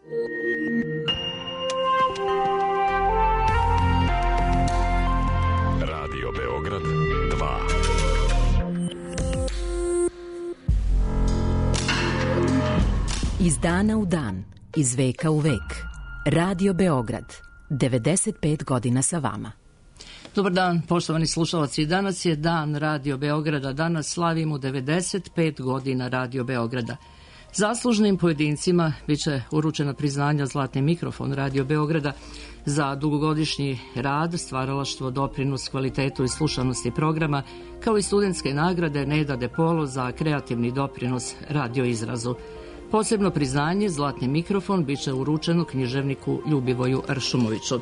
Radio Beograd 2. Iz dana u dan, iz veka u vek. Radio Beograd, 95 godina sa vama. Dobar dan, poštovani slušalci. Danas je dan Radio Beograda. Danas slavimo 95 godina Radio Beograda. Zaslužnim pojedincima biće uručena priznanja Zlatni mikrofon Radio Beograda za dugogodišnji rad, stvaralaštvo, doprinos, kvalitetu i slušanosti programa, kao i studentske nagrade Neda De Polo za kreativni doprinos radioizrazu. Posebno priznanje Zlatni mikrofon biće uručeno književniku Ljubivoju Ršumoviću.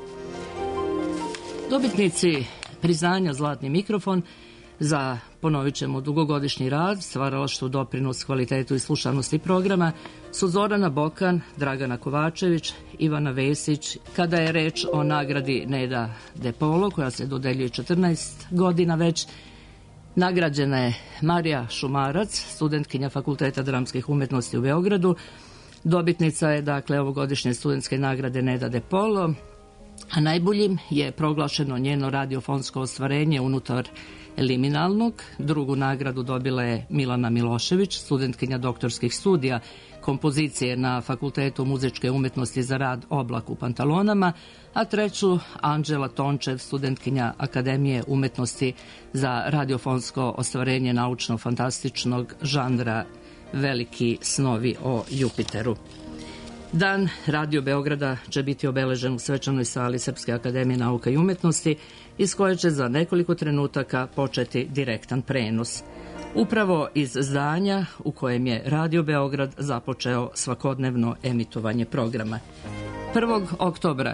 Dobitnici priznanja Zlatni mikrofon za, ponovit ćemo, dugogodišnji rad, stvaralaštvo, doprinos, kvalitetu i slušanosti programa su Zorana Bokan, Dragana Kovačević, Ivana Vesić. Kada je reč o nagradi Neda De Polo, koja se dodeljuje 14 godina već, nagrađena je Marija Šumarac, studentkinja Fakulteta dramskih umetnosti u Beogradu. Dobitnica je, dakle, ovogodišnje studentske nagrade Neda De Polo, a najboljim je proglašeno njeno radiofonsko ostvarenje unutar liminalnog. Drugu nagradu dobila je Milana Milošević, studentkinja doktorskih studija kompozicije na Fakultetu muzičke umetnosti za rad Oblak u pantalonama, a treću Anđela Tončev, studentkinja Akademije umetnosti za radiofonsko ostvarenje naučno-fantastičnog žanra Veliki snovi o Jupiteru. Dan Radio Beograda će biti obeležen u svečanoj sali Srpske akademije nauka i umetnosti, iz koje će za nekoliko trenutaka početi direktan prenos. Upravo iz zdanja u kojem je Radio Beograd započeo svakodnevno emitovanje programa. 1. oktobra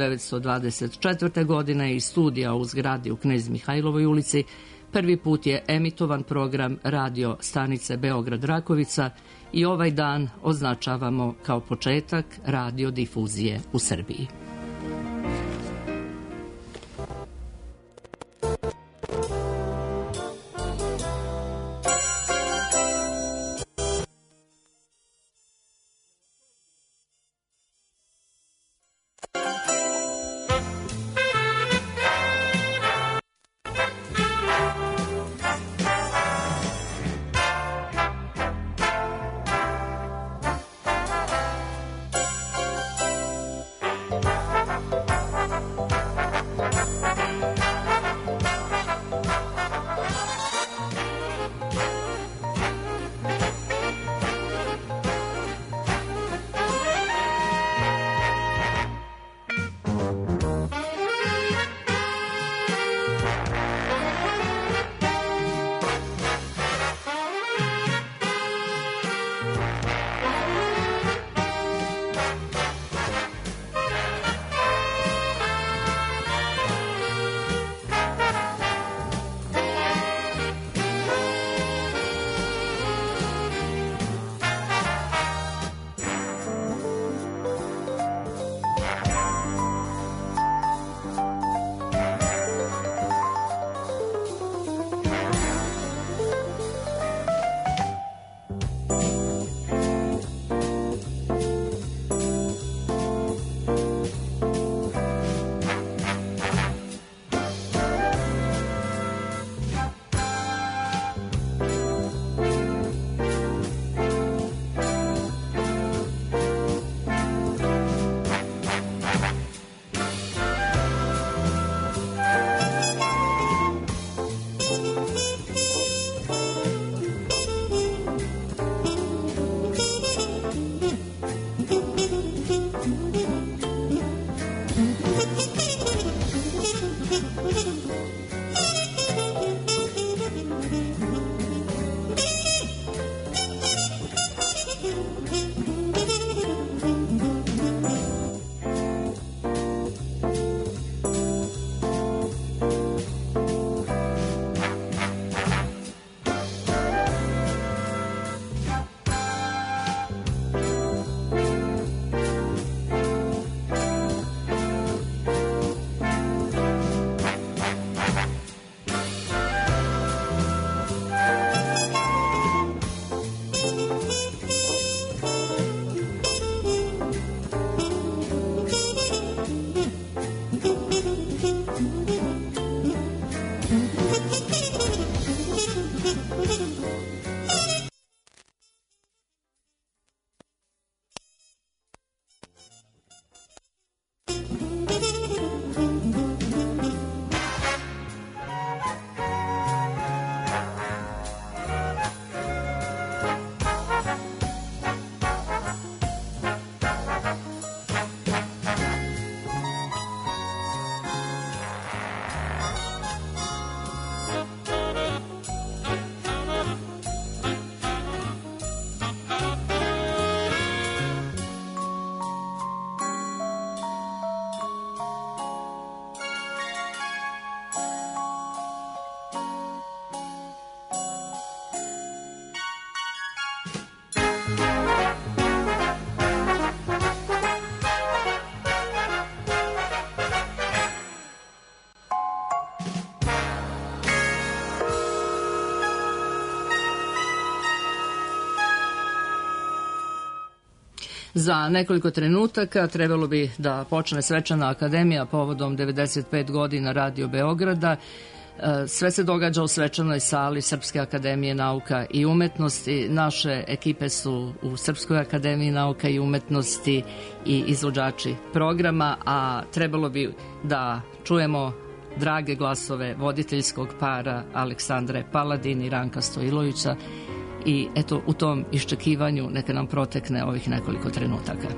1924. godine iz studija u zgradi u Knez Mihajlovoj ulici prvi put je emitovan program radio stanice Beograd Rakovica i ovaj dan označavamo kao početak radiodifuzije u Srbiji. Za nekoliko trenutaka trebalo bi da počne svečana akademija povodom 95 godina Radio Beograda. Sve se događa u svečanoj sali Srpske akademije nauka i umetnosti. Naše ekipe su u Srpskoj akademiji nauka i umetnosti i izvođači programa, a trebalo bi da čujemo drage glasove voditeljskog para Aleksandre Paladin i Ranka Stojilovića. I eto, u tom iščekivanju neka nam protekne ovih nekoliko trenutaka.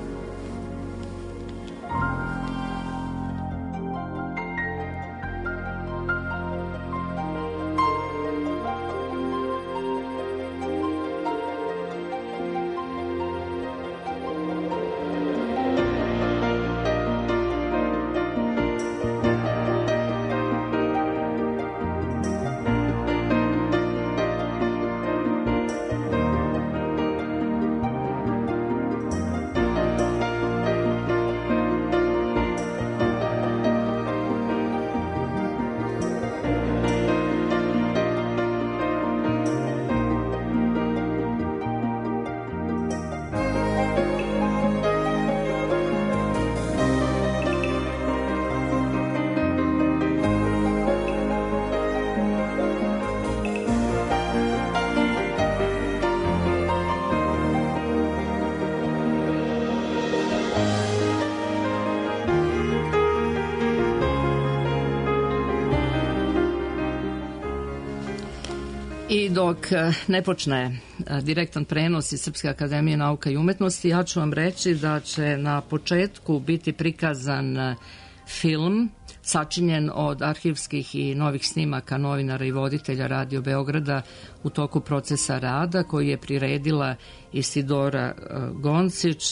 I dok ne počne direktan prenos iz Srpske akademije nauka i umetnosti, ja ću vam reći da će na početku biti prikazan film sačinjen od arhivskih i novih snimaka novinara i voditelja Radio Beograda u toku procesa rada koji je priredila Isidora Goncić.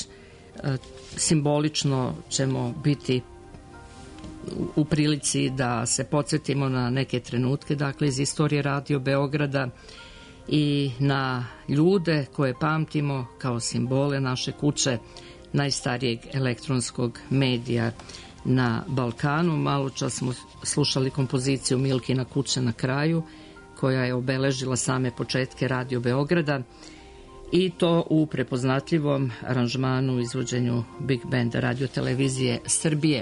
Simbolično ćemo biti u prilici da se podsjetimo na neke trenutke, dakle, iz istorije Radio Beograda i na ljude koje pamtimo kao simbole naše kuće, najstarijeg elektronskog medija na Balkanu. Malo čas smo slušali kompoziciju Milkina kuće na kraju, koja je obeležila same početke Radio Beograda, i to u prepoznatljivom aranžmanu u izvođenju Big Banda Radio televizije Srbije.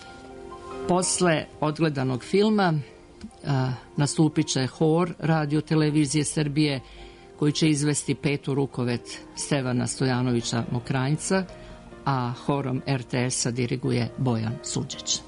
Posle odgledanog filma nastupit će hor Radio televizije Srbije koji će izvesti Petu rukovet Stevana Stojanovića Mokranjca, a horom RTS-a diriguje Bojan Suđić.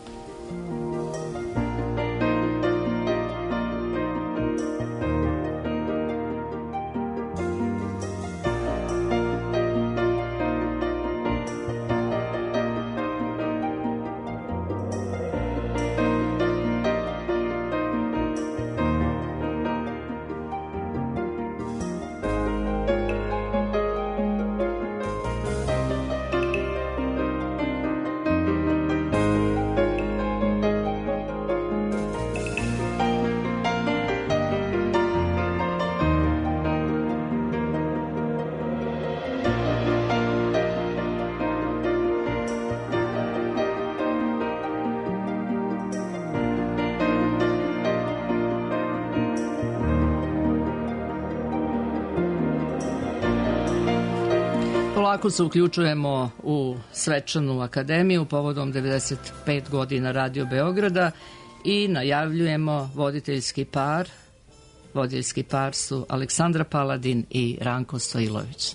Polako se uključujemo u svečanu akademiju povodom 95 godina Radio Beograda i najavljujemo voditeljski par. Voditeljski par su Aleksandra Paladin i Ranko Stojilović.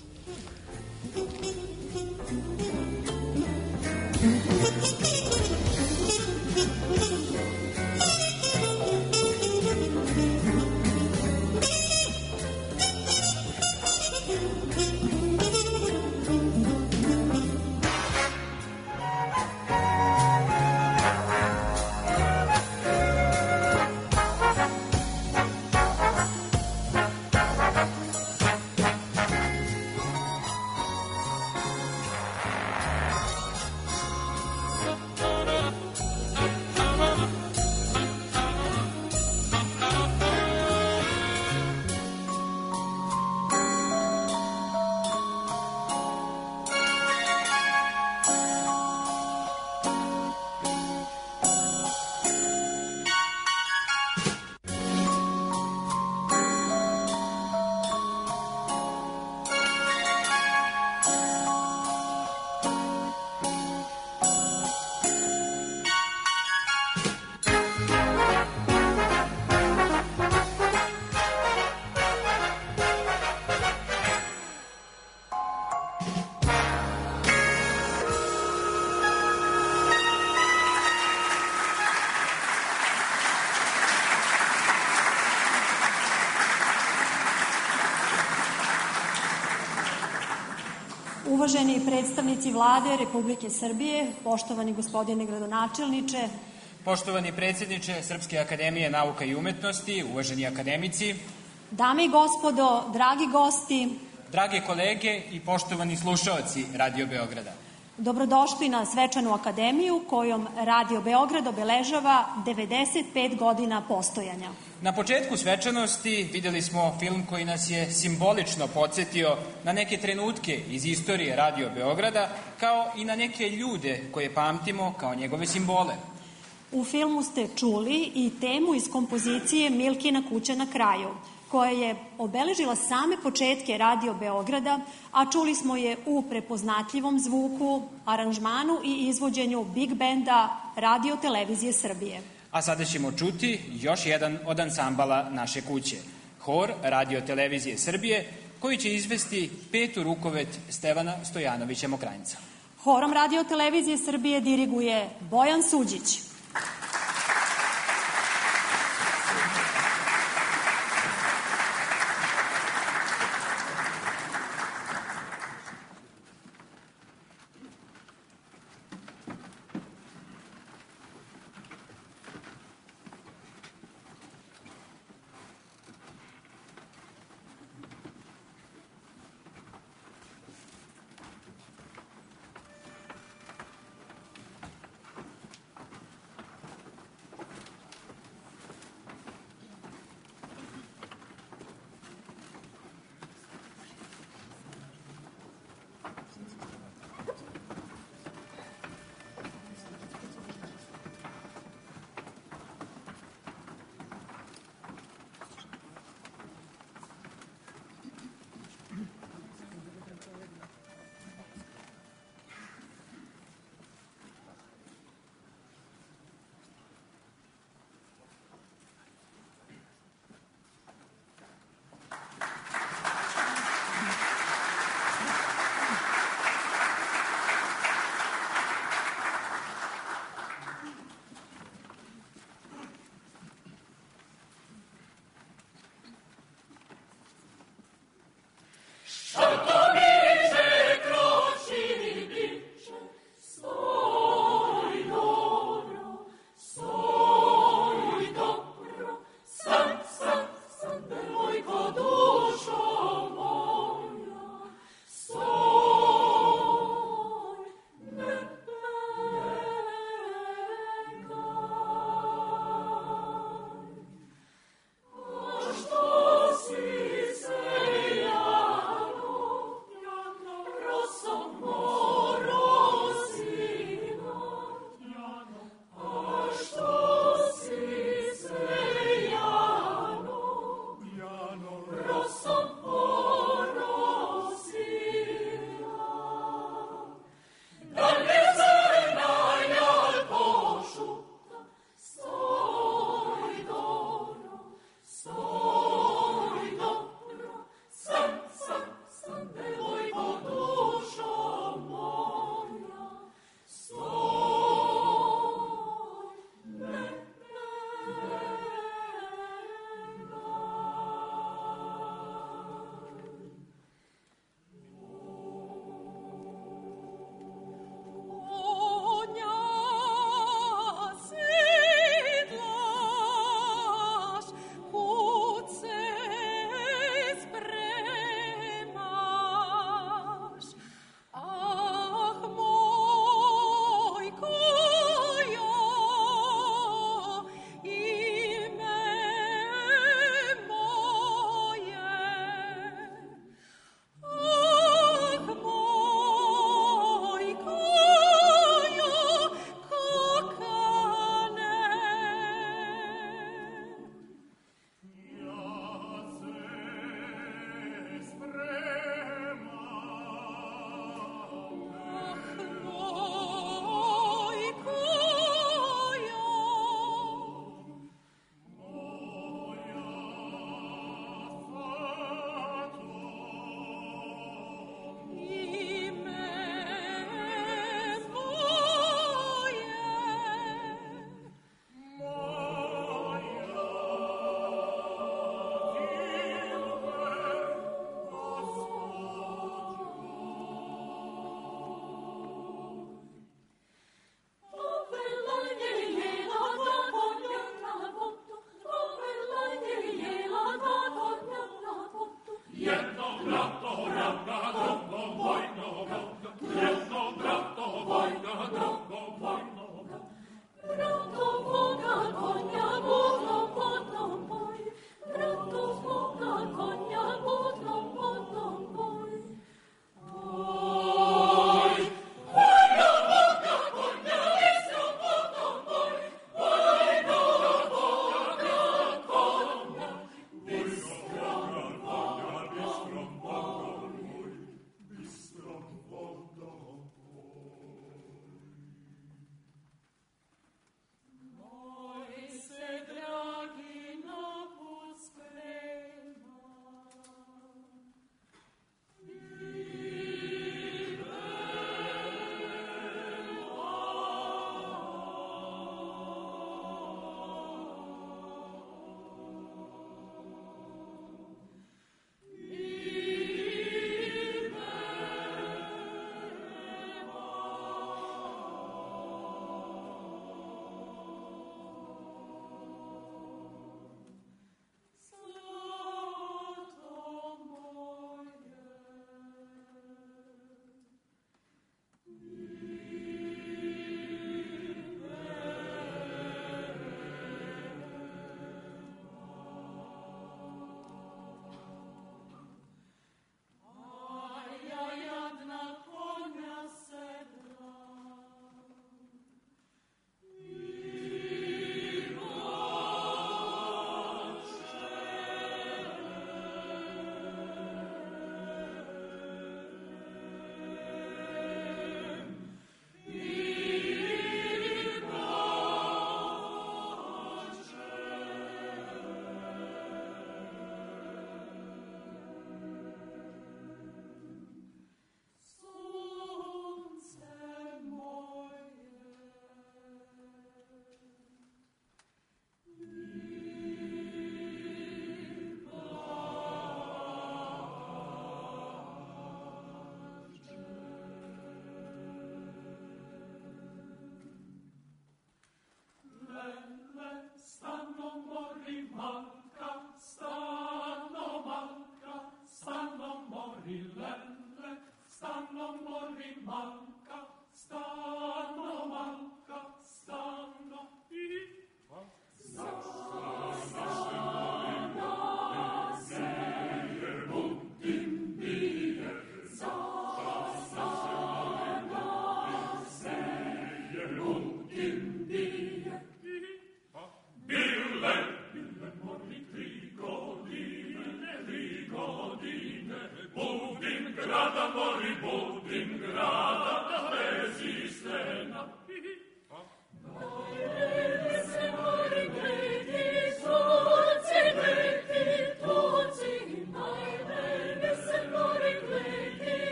Uvaženi predstavnici Vlade Republike Srbije, poštovani gospodine gradonačelniče, poštovani predsjedniče Srpske akademije nauka i umetnosti, uvaženi akademici, dame i gospodo, dragi gosti, drage kolege i poštovani slušaoci Radio Beograda. Dobrodošli na svečanu akademiju kojom Radio Beograd obeležava 95 godina postojanja. Na početku svečanosti videli smo film koji nas je simbolično podsjetio na neke trenutke iz istorije Radio Beograda, kao i na neke ljude koje pamtimo kao njegove simbole. U filmu ste čuli i temu iz kompozicije Milkina kuća na kraju, koja je obeležila same početke Radio Beograda, a čuli smo je u prepoznatljivom zvuku, aranžmanu i izvođenju Big Benda Radio Televizije Srbije. A sada ćemo čuti još jedan od ansambala naše kuće, hor Radio Televizije Srbije, koji će izvesti petu rukovet Stevana Stojanovića Mokranjca. Horom Radio Televizije Srbije diriguje Bojan Suđić.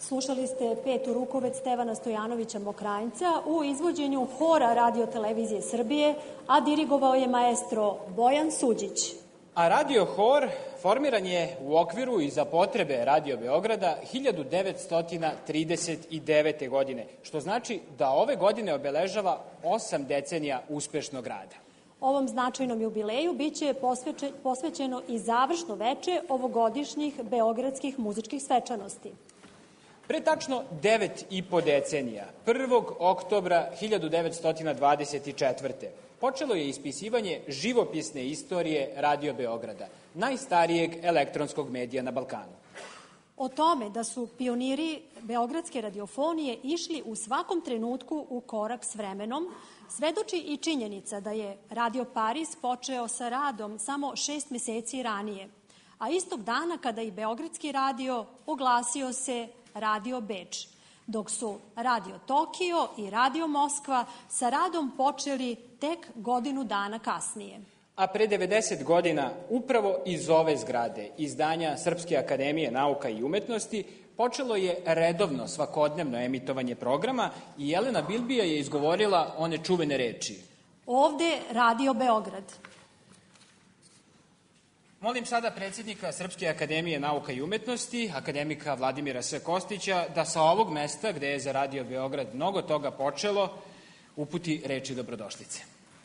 Slušali ste Petu Rukovec Stevana Stojanovića Mokranjca u izvođenju hora Radio televizije Srbije, a dirigovao je maestro Bojan Suđić. A Radio Hor formiran je u okviru i za potrebe Radio Beograda 1939. godine, što znači da ove godine obeležava 8 decenija uspešnog rada. Ovom značajnom jubileju biće posvećeno i završno veče ovogodišnjih beogradskih muzičkih svečanosti. Pre tačno 9,5 decenija, 1. oktobra 1924. počelo je ispisivanje živopisne istorije Radio Beograda, najstarijeg elektronskog medija na Balkanu. O tome da su pioniri beogradske radiofonije išli u svakom trenutku u korak s vremenom, svedoči i činjenica da je Radio Paris počeo sa radom samo 6 meseci ranije, a istog dana kada i Beogradski radio oglasio se Radio Beč, dok su Radio Tokio i Radio Moskva sa radom počeli tek godinu dana kasnije. A pre 90 godina, upravo iz ove zgrade, izdanja Srpske akademije nauka i umetnosti, počelo je redovno svakodnevno emitovanje programa i Jelena Bilbija je izgovorila one čuvene reči. Ovde Radio Beograd. Molim sada predsjednika Srpske akademije nauka i umetnosti, akademika Vladimira S. Kostića, da sa ovog mesta, gde je za Radio Beograd mnogo toga počelo, uputi reči dobrodošlice.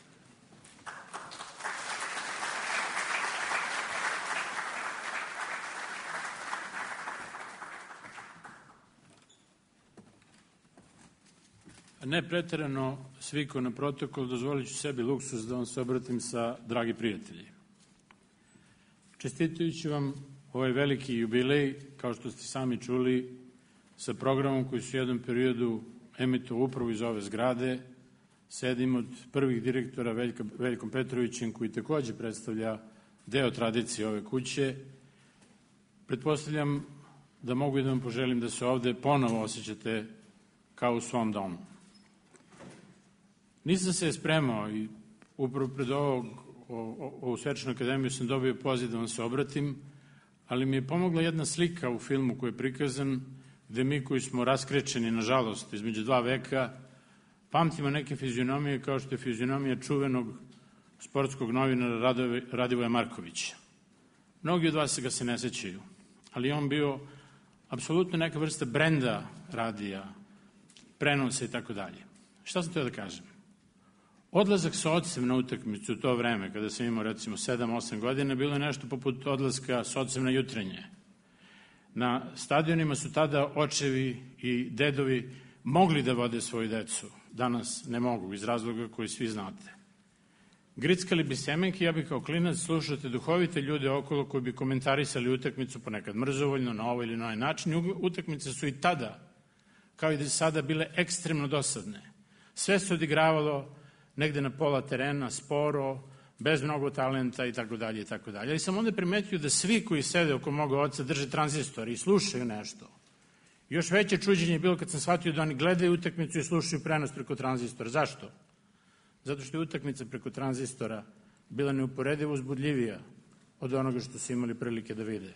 Ne preterano svikao na protokol, dozvolit ću sebi luksuz da vam se obratim sa dragi prijatelji. Čestitajući vam ovaj veliki jubilej, kao što ste sami čuli, sa programom koji su u jednom periodu emitovao upravo iz ove zgrade, sedim od prvih direktora Veljkom Petrovićem, koji takođe predstavlja deo tradicije ove kuće. Pretpostavljam da mogu i da vam poželim da se ovde ponovo osjećate kao u svom domu. Nisam se spremao i upravo pred ovu svečanu akademiju sam dobio poziv da vam se obratim, ali mi je pomogla jedna slika u filmu koji je prikazan, gde mi koji smo raskrečeni, nažalost, između 2 veka, pamtimo neke fizionomije kao što je fizionomija čuvenog sportskog novinara Radivoja Markovića. Mnogi od vas ga se ne sećaju, ali on bio apsolutno neka vrsta brenda radija, prenosa i tako dalje. Šta sam to da kažem? Odlazak sa ocem na utakmicu u to vreme, kada sam imao recimo 7-8 godina, bilo je nešto poput odlaska sa ocem na jutrenje. Na stadionima su tada očevi i dedovi mogli da vode svoju decu. Danas ne mogu, iz razloga koji svi znate. Grickali bi semenke, ja bi kao klinac slušate duhovite ljude okolo koji bi komentarisali utakmicu ponekad mrzovoljno, na ovaj ili na onaj način. Utakmice su i tada, kao i da sada, bile ekstremno dosadne. Sve se odigravalo negde na pola terena, sporo, bez mnogo talenta i tako dalje i tako dalje. Ali sam onda primetio da svi koji sede oko moga oca drže tranzistor i slušaju nešto. Još veće čuđenje je bilo kad sam shvatio da oni gledaju utakmicu i slušaju prenos preko tranzistora. Zašto? Zato što je utakmica preko tranzistora bila neuporedivo uzbudljivija od onoga što su imali prilike da vide.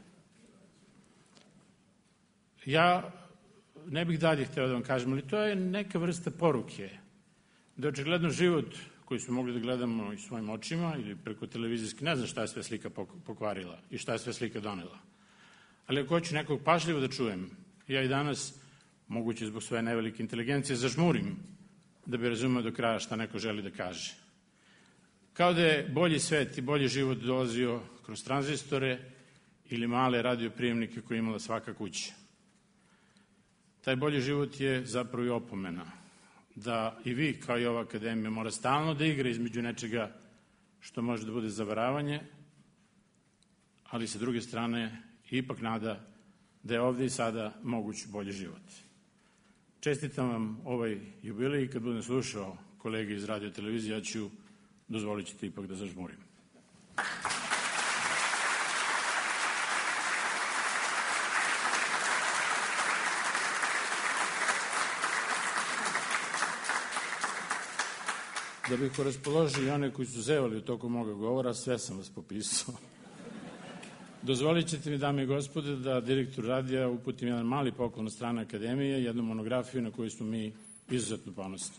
Ja ne bih dalje hteo da vam kažem, ali to je neka vrsta poruke da očigledno život koji smo mogli da gledamo i svojim očima ili preko televizijske, ne znam šta je sve slika pokvarila i šta je sve slika donela. Ali ako hoću nekog pažljivo da čujem, ja i danas, moguće zbog svoje nevelike inteligencije, zažmurim da bi razumeo do kraja šta neko želi da kaže. Kao da je bolji svet i bolji život dolazio kroz tranzistore ili male radioprijemnike koje je imala svaka kuća. Taj bolji život je zapravo i opomena da i vi, kao i ova akademija, mora stalno da igra između nečega što može da bude zavaravanje, ali sa druge strane ipak nada da je ovde i sada moguć bolji život. Čestitam vam ovaj jubilej i kad budem slušao kolege iz radio televizije, ja ću, dozvolit ćete ipak da zažmurim. Da bih raspoložio i one koji su zevali u toku moga govora, sve sam vas popisao. Dozvolit ćete mi, dame i gospode, da direktor radija uputim jedan mali poklon od strane Akademije, jednu monografiju na koju smo mi izuzetno ponosni.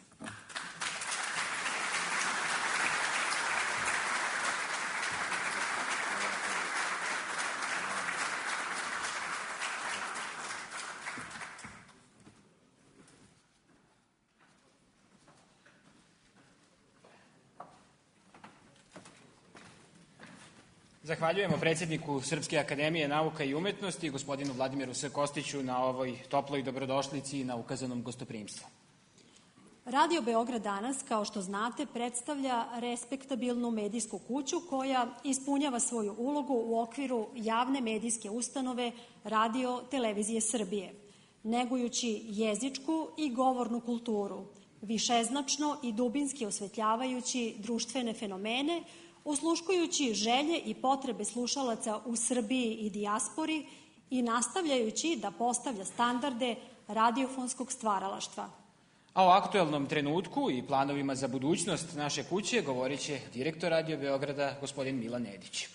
Zahvaljujemo predsjedniku Srpske akademije nauka i umetnosti, gospodinu Vladimiru S. Kostiću, na ovoj toploj dobrodošlici i na ukazanom gostoprimstvu. Radio Beograd danas, kao što znate, predstavlja respektabilnu medijsku kuću koja ispunjava svoju ulogu u okviru javne medijske ustanove Radio Televizije Srbije, negujući jezičku i govornu kulturu, višeznačno i dubinski osvetljavajući društvene fenomene, osluškujući želje i potrebe slušalaca u Srbiji i dijaspori i nastavljajući da postavlja standarde radiofonskog stvaralaštva. A o aktuelnom trenutku i planovima za budućnost naše kuće govorit će direktor Radio Beograda, gospodin Milan Nedić.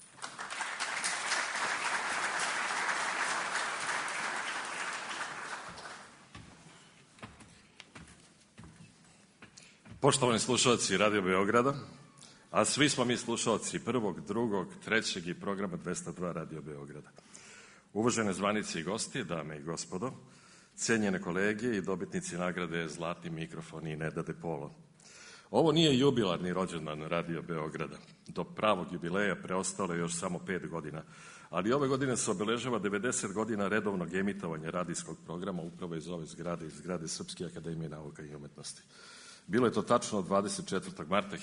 Poštovani slušalci Radio Beograda, a svi smo mi slušalci prvog, drugog, trećeg i programa 202 Radio Beograda. Uvažene zvanice i gosti, dame i gospodo, cenjene kolege i dobitnici nagrade Zlatni mikrofon i Nedade Polo. Ovo nije jubilarni rođendan Radio Beograda. Do pravog jubileja preostalo je još samo 5 godina, ali ove godine se obeležava 90 godina redovnog emitovanja radijskog programa upravo iz ove zgrade, iz zgrade Srpske akademije nauka i umetnosti. Bilo je to tačno 24. marta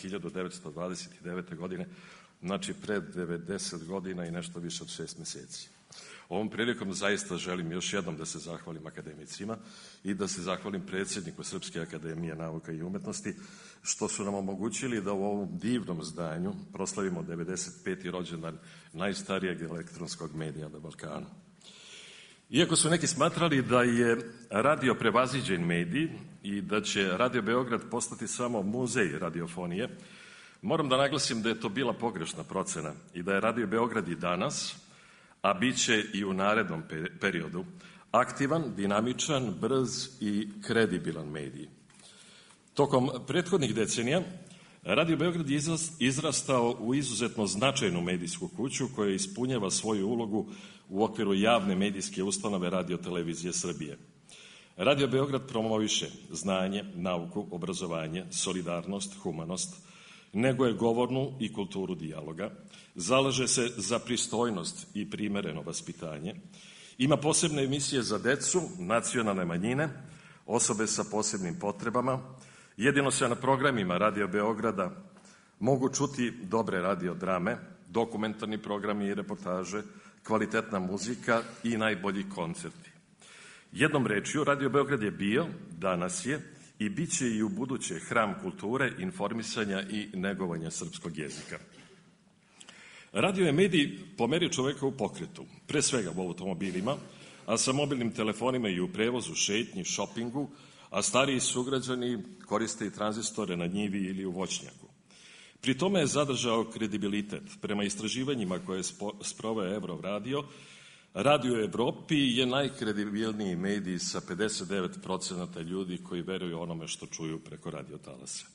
1929. godine, znači pred 90 godina i nešto više od 6 meseci. Ovom prilikom zaista želim još jednom da se zahvalim akademicima i da se zahvalim predsjedniku Srpske akademije nauka i umetnosti što su nam omogućili da u ovom divnom zdanju proslavimo 95. rođendan najstarijeg elektronskog medija na Balkanu. Iako su neki smatrali da je radio prevaziđen medij i da će Radio Beograd postati samo muzej radiofonije, moram da naglasim da je to bila pogrešna procena i da je Radio Beograd i danas, a bit će i u narednom periodu, aktivan, dinamičan, brz i kredibilan medij. Tokom prethodnih decenija Radio Beograd je izrastao u izuzetno značajnu medijsku kuću koja ispunjava svoju ulogu u okviru javne medijske ustanove Radio Televizije Srbije. Radio Beograd promoviše znanje, nauku, obrazovanje, solidarnost, humanost, neguje govornu i kulturu dijaloga, zalaže se za pristojnost i primereno vaspitanje, ima posebne emisije za decu, nacionalne manjine, osobe sa posebnim potrebama. Jedino se na programima Radio Beograda mogu čuti dobre radiodrame, dokumentarni programi i reportaže, kvalitetna muzika i najbolji koncerti. Jednom rečju, Radio Beograd je bio, danas je i bit će i u buduće hram kulture, informisanja i negovanja srpskog jezika. Radio je medij po meri čoveka u pokretu, pre svega u automobilima, a sa mobilnim telefonima i u prevozu, šetnji, šopingu, a stariji sugrađani koriste i tranzistore na njivi ili u voćnjaku. Pri tome je zadržao kredibilitet. Prema istraživanjima koje je sproveo Euroradio, Radio u Evropi je najkredibilniji medij sa 59% ljudi koji veruju onome što čuju preko radiotalasa.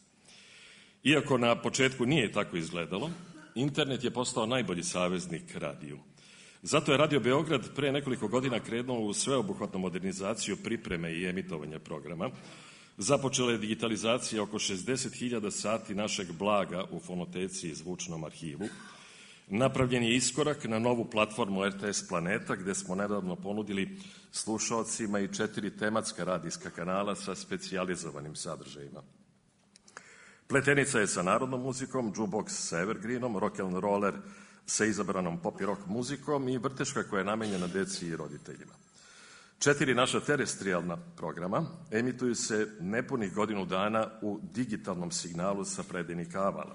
Iako na početku nije tako izgledalo, internet je postao najbolji saveznik radiju. Zato je Radio Beograd pre nekoliko godina krenuo u sveobuhvatnu modernizaciju pripreme i emitovanja programa. Započela je digitalizacija oko 60.000 sati našeg blaga u fonoteci i zvučnom arhivu. Napravljen je iskorak na novu platformu RTS Planeta, gde smo nedavno ponudili slušaocima i 4 tematska radijska kanala sa specijalizovanim sadržajima. Pletenica je sa narodnom muzikom, jukebox sa evergreenom, rock and roller sa izabranom pop i rock muzikom i vrteška koja je namenjena deci i roditeljima. 4 naša terestrijalna programa emituju se nepunih godinu dana u digitalnom signalu sa predajnih kavala.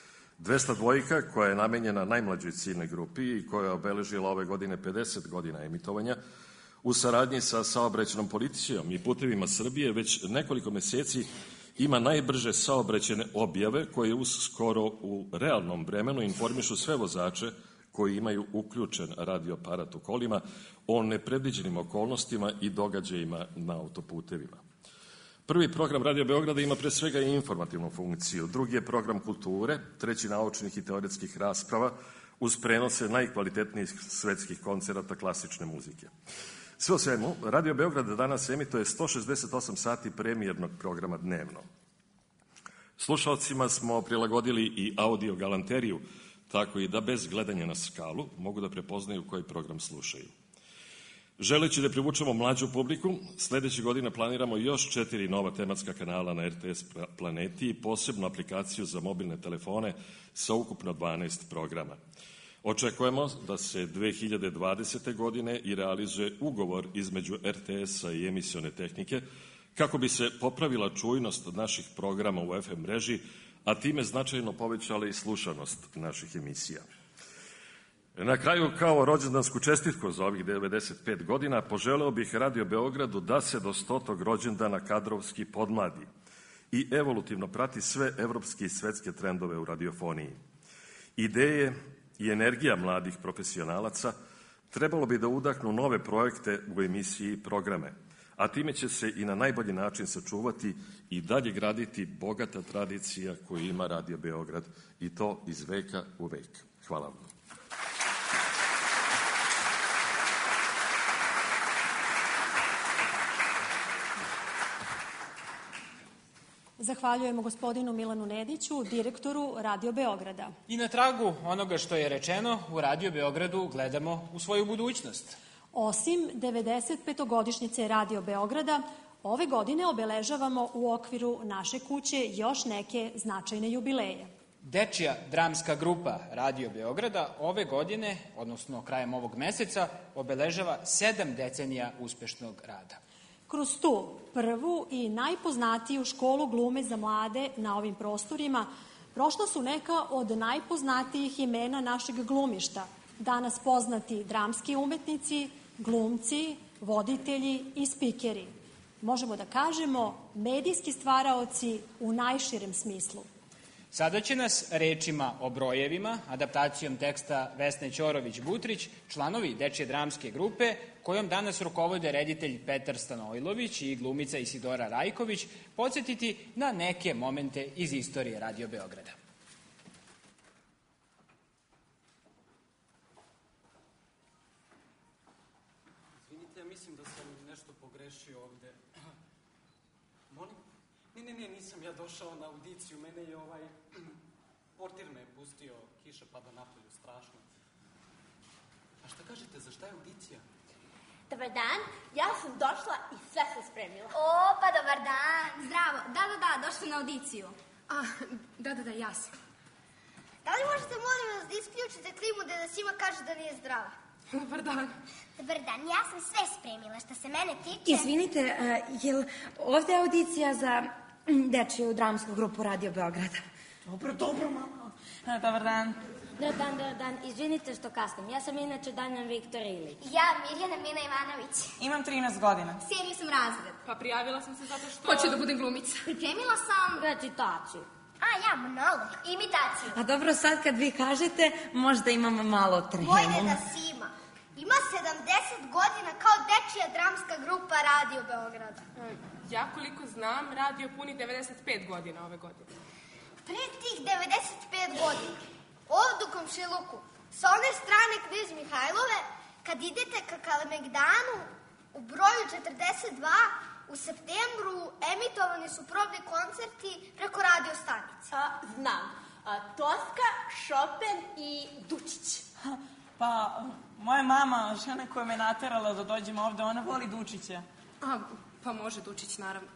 202 koja je namenjena najmlađoj ciljnoj grupi i koja je obeležila ove godine 50 godina emitovanja, u saradnji sa saobraćajnom policijom i putevima Srbije već nekoliko meseci ima najbrže saobraćajne objave koje skoro u realnom vremenu informišu sve vozače koji imaju uključen radio aparat u kolima o nepredviđenim okolnostima i događajima na autoputevima. Prvi program Radio Beograda ima pre svega i informativnu funkciju, drugi je program kulture, treći naučnih i teoretskih rasprava uz prenose najkvalitetnijih svetskih koncerata klasične muzike. Sve o svemu, Radio Beograd danas emituje 168 sati premijernog programa dnevno. Slušalcima smo prilagodili i audio galanteriju, tako i da bez gledanja na skalu mogu da prepoznaju koji program slušaju. Želeći da privučemo mlađu publiku, sledeće godine planiramo još 4 nova tematska kanala na RTS planeti i posebnu aplikaciju za mobilne telefone sa ukupno 12 programa. Očekujemo da se 2020. godine i realizuje ugovor između RTS-a i emisione tehnike kako bi se popravila čujnost naših programa u FM mreži, a time značajno povećala i slušanost naših emisija. Na kraju, kao rođendansku čestitku za ovih 95 godina, poželeo bih Radio Beogradu da se do 100. rođendana kadrovski podmladi i evolutivno prati sve evropske i svetske trendove u radiofoniji. Ideje i energija mladih profesionalaca trebalo bi da udahnu nove projekte u emisiji i programe, a time će se i na najbolji način sačuvati i dalje graditi bogata tradicija koju ima Radio Beograd i to iz veka u vek. Hvala vam. Zahvaljujemo gospodinu Milanu Nediću, direktoru Radio Beograda. I na tragu onoga što je rečeno, u Radio Beogradu gledamo u svoju budućnost. Osim 95-godišnjice Radio Beograda, ove godine obeležavamo u okviru naše kuće još neke značajne jubileje. Dečija dramska grupa Radio Beograda ove godine, odnosno krajem ovog meseca, obeležava 7 decenija uspešnog rada. Kroz tu prvu i najpoznatiju školu glume za mlade na ovim prostorima prošla su neka od najpoznatijih imena našeg glumišta, danas poznati dramski umetnici, glumci, voditelji i spikeri. Možemo da kažemo medijski stvaraoci u najširem smislu. Sada će nas rečima o brojevima, adaptacijom teksta Vesne Ćorović-Butrić, članovi Dečije dramske grupe, kojom danas rukovode reditelj Petar Stanojlović i glumica Isidora Rajković, podsjetiti na neke momente iz istorije Radio Beograda. Izvinite, ja mislim da sam nešto pogrešio ovde. Molim? Ne, nisam ja došao na audiciju, mene je portir me je pustio, kiša pada napolju, strašno. A šta kažete, za šta je audicija? Dobar dan, ja sam došla i sve sam spremila. O, pa dobar dan. Zdravo, da, došla na audiciju. Da, ja sam. Da li možete, molim vas, da isključite klimu da svima kaže da nije zdrava? Dobar dan. Dobar dan, ja sam sve spremila što se mene tiče. Izvinite, je li ovde audicija za Dečiju dramsku grupu Radio Beograda? Dobro, mama. Dobar dan. Dobar dan, izvinite što kasnim. Ja sam inače Damjan Viktor Ilić. Ja, Mirjana Mina Ivanović. Imam 13 godina. 7. sam razred. Pa prijavila sam se zato što... Hoću da budem glumica. Pripremila sam... Recitaciju. Ja, monolog. Imitaciju. A dobro, sad kad vi kažete, možda imamo malo tremu. Moj deda Sima. Ima 70 godina kao Dečija dramska grupa Radio Beograda. Ja koliko znam, radio puni 95 godina ove godine. Pre tih 95 godina, ovdje u komšiluku, sa one strane Knez Mihajlove, kad idete ka Kalemegdanu, u broju 42, u septembru emitovani su probni koncerti preko radio stanice. Znam. Toska, Chopin i Dučić. Pa, moja mama, žena koja me naterala da dođem ovde, ona voli Dučića. Pa može Dučić, naravno.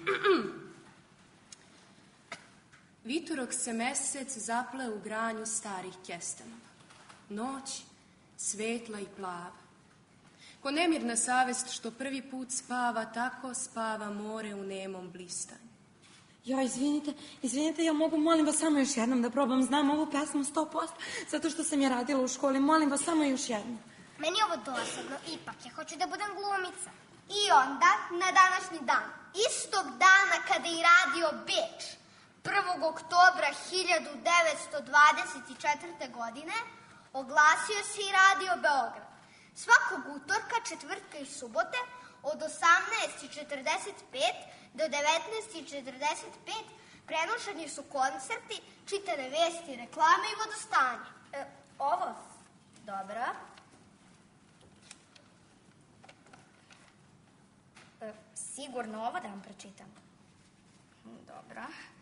Vitorok se mesec zaple u granju starih kestenova. Noć, svetla i plava. Ko nemirna savest što prvi put spava, tako spava more u nemom blistanju. Jo, izvinite, ja mogu, molim vas, samo još jednom da probam. Znam ovu pesmu 100%, zato što sam je radila u školi. Molim vas, samo još jednom. Meni je ovo dosadno, ipak ja hoću da budem glumica. I onda, na današnji dan, istog dana kada je radio Beč, 1. oktobra 1924. godine, oglasio se i Radio Beograd. Svakog utorka, četvrtka i subote od 18:45 do 19:45 prenošeni su koncerti, čitane vesti, reklame i vodostanje. Ovo, dobro. Sigurno ovo da vam pročitam. Dobro.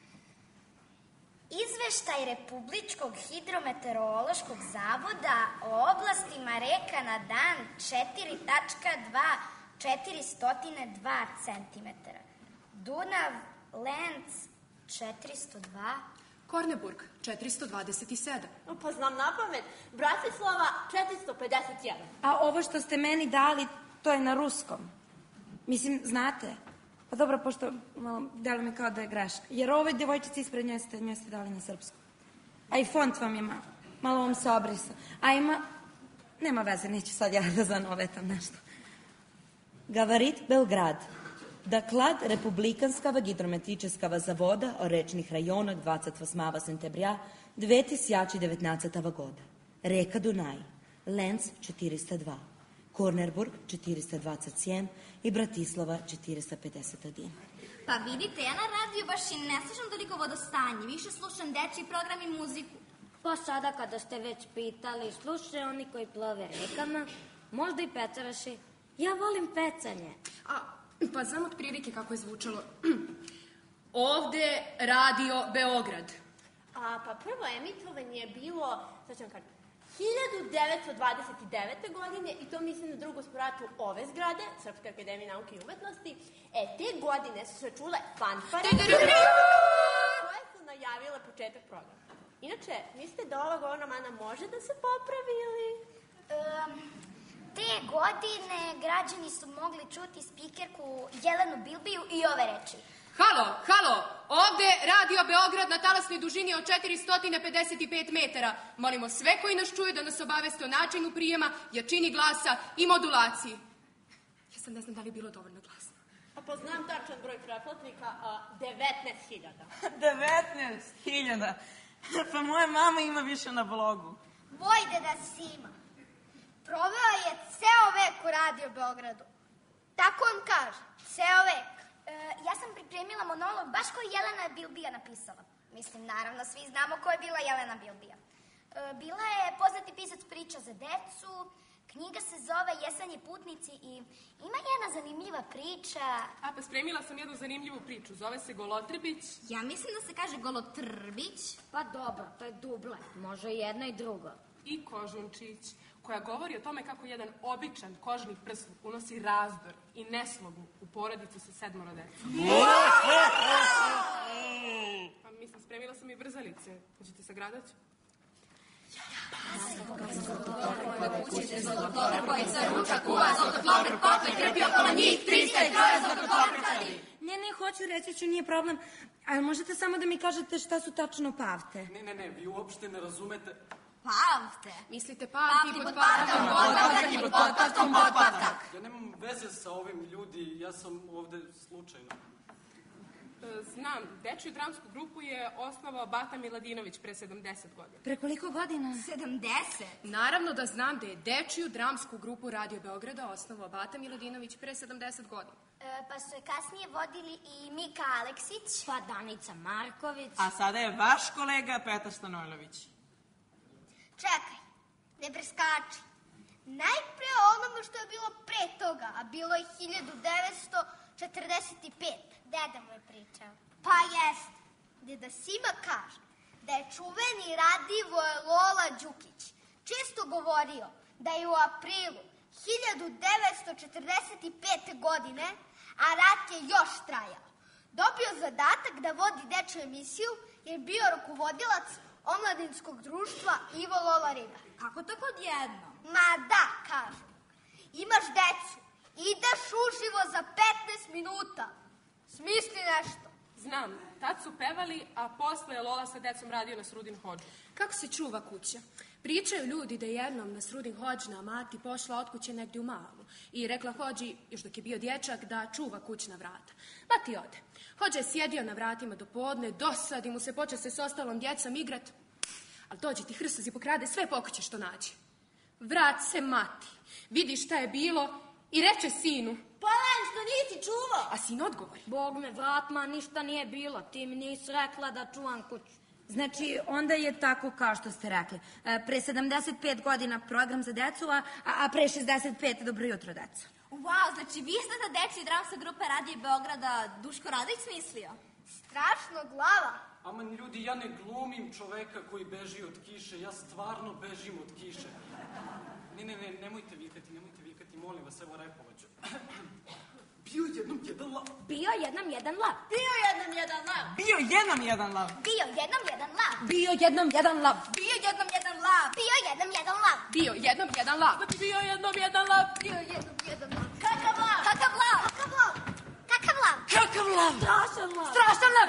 Izveštaj Republičkog hidrometeorološkog zavoda o oblastima reka na dan 4.2 402 cm. Dunav, Lenc 402. Korneburg 427. Pa znam napamet. Bratislava 451. A ovo što ste meni dali, to je na ruskom. Mislim, znate? Pa dobro, pošto malo delo mi kao da je greška. Jer ovoj devojčici ispred njoj ste dali na srpsku. A i font vam je malo vam se obrisa. A ima... Nema veze, neću sad ja da zanovetam nešto. Говорит Белград. Доклад Републиканского гидрометрического завода о речных районах 28 сентября 2019 года. Река Дунай, Ленц 402, Корнербург 427 i Bratislava 451. Pa vidite, ja na radiju baš i ne slušam toliko vodostanje, više slušam dečji program i muziku. Pa sada kada ste već pitali, slušaju oni koji plove rekama, možda i pecaraši. Ja volim pecanje. Pa znam od prilike kako je zvučalo. Ovde Radio Beograd. Pa prvo emitovanje je bilo, sad ću vam kažem, 1929. godine, i to mislim na drugu spratu ove zgrade, Srpske akademije nauke i umetnosti. Te godine su se čule fanfare koje su najavile početak programa. Inače, mislite da ova govorna mana može da se popravi ili... Te godine građani su mogli čuti spikerku Jelenu Bilbiju i ove reči. Halo, ovde Radio Beograd na talasnoj dužini od 455 metara. Molimo sve koji nas čuju da nas obaveste o načinu prijema, jačini glasa i modulaciji. Ja sad ne znam da li je bilo dovoljno glasno. Pa znam tačan broj pretplatnika, 19.000. 19.000? Pa moja mama ima više na blogu. Vojde da si ima. Proveo je ceo vek u Radio Beogradu. Tako on kaže, ceo vek. Ja sam pripremila monolog baš koji Jelena Bilbija napisala. Mislim, naravno, svi znamo ko je bila Jelena Bilbija. Bila je poznati pisac priča za decu, knjiga se zove Jesenji putnici i ima jedna zanimljiva priča... Pa spremila sam jednu zanimljivu priču, zove se Golotrbić. Ja mislim da se kaže Golotrbić. Pa dobro, to je duble, može i jedno i drugo. I Kožunčić, koja govori o tome kako jedan običan kožni prsluk unosi razdor i neslogu u porodicu sa 7 dece. Pa mislim, spremila sam i brzalice. Hoćete sa gradaću? Kućite zlatotoper, pojica, ručak, kuva, zlatotoper, kotle, krpi okolo njih, 303 zlatotopercati. Ne, hoću, reći ću, nije problem. Ali možete samo da mi kažete šta su tačno pavte? Ne, vi uopšte ne razumete... Pavte? Mislite pavti pod pavtom, podpavtak i pod podpavtom, podpavtak. Ja nemam veze sa ovim ljudi, ja sam ovde slučajno. Znam, dečju dramsku grupu je osnovao Bata Miladinović pre 70 godina. Pre koliko godina? 70? Naravno da znam da je dečju dramsku grupu Radio Beograda osnovao Bata Miladinović pre 70 godina. Pa su je kasnije vodili i Mika Aleksić. Pa Danica Marković. A sada je vaš kolega Petar Stanojlović. Čekaj, ne preskači. Najpre onome što je bilo pre toga, a bilo je 1945. Deda mu je pričao. Pa jest. Deda Sima kaže da je čuveni Radivoje Lola Đukić često govorio da je u aprilu 1945. godine, a rat je još trajao, dobio zadatak da vodi dečju emisiju jer bio rukovodilac omladinskog društva Ivo Lola Riga. Kako tako odjedno? Ma da, kažu. Imaš decu, ideš uživo za 15 minuta. Smisli nešto. Znam, tad su pevali, a posle je Lola sa decom radio na Srudin Hodžu. Kako se čuva kuća? Pričaju ljudi da je jednom na Srudin Hodžna mati pošla od kuće negdje u malu i rekla Hodži, još dok je bio dječak, da čuva kućna vrata. Mati ode. Hodža je sjedio na vratima do podne, dosadi mu se, poče se s ostalom djecom igrat, Ali dođe ti hrsazi pokrade sve pokuće što nađe. Vrat se mati, vidi šta je bilo i reče sinu: Polen, što nisi čuvao? A sin odgovori: Bog me vratma, ništa nije bilo, ti mi nisi rekla da čuvam kuću. Znači, onda je tako kao što ste rekli. Pre 75 godina program za decu, a pre 65 dobro jutro, deca. Wow, znači vi ste za dečji dramska grupe Radio Beograda Duško Radović smislio? Strašno glava. Aman ljudi, ja ne glumim čoveka koji beži od kiše, ja stvarno bežim od kiše. Ne, nemojte vikati, molim vas, evo repovaću. Bio jednom jedan lav. Bio jednom jedan lav. Bio jednom jedan lav. Bio jednom jedan lav. Bio jednom jedan lav. Bio jednom jedan lav. Bio jednom jedan lav. Bio jednom jedan lav. Bio jednom jedan lav. Bio jednom jedan lav. Bio jednom jedan lav. Kakav lav? Kakav lav? Kakav lav? Kakav lav? Kakav lav? Strašan lav. Strašan lav.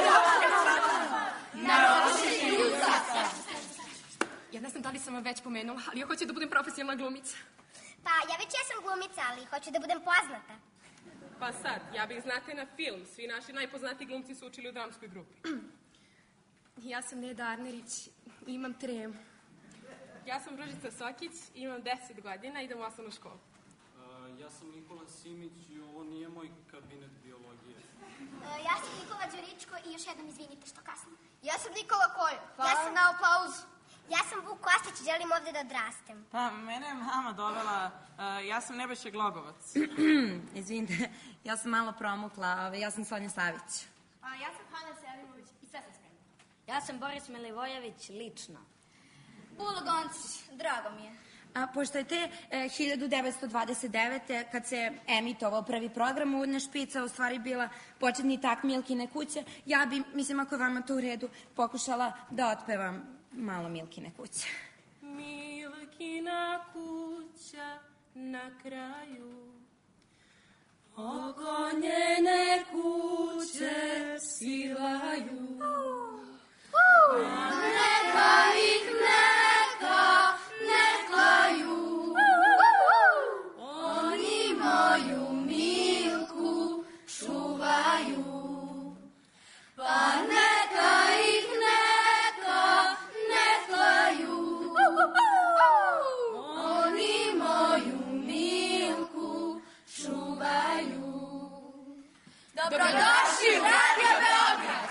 Naročiti ljudska. Ja ne znam da li sam vam već pomenula, ali ja hoću da budem profesionalna glumica. Pa, ja već jesam glumica, ali hoću da budem poznata. Pa sad, ja bih znate na film. Svi naši najpoznatiji glumci su učili u dramskoj grupi. Ja sam Neda Arnerić i imam tremu. Ja sam Ružica Sokić, imam 10 godina, idem u osnovnu školu. Ja sam Nikola Simić i ovo nije moj kabinet biologije. Ja sam Nikola Đuričko i još jednom izvinite što kasno. Ja sam Nikola Kojo. Ja sam na pauzu. Ja sam Vuk Kostić, želim ovde da odrastem. Pa, mene je mama dovela, ja sam Nebojša Glogovac. Izvinite, ja sam malo promukla, ja sam Sonja Savić. Ja sam Hana Selimović i sve sam spremna. Ja sam Boris Milivojević, lično. Bulo Goncić, drago mi je. Pošto je te 1929. kad se emitovao prvi program Uvodna špica, u stvari bila početni tak Milkine kuće, ja bi, mislim ako je vama to u redu, pokušala da otpevam malo Milkine kuće. Milkina kuća na kraju, oko njene kuće silaju. Neka ih neka ne klaju, oni moju Milku čuvaju. Pa neka ih neka ne klaju, oni moju Milku čuvaju. Dobrodošli u Radio Beograd!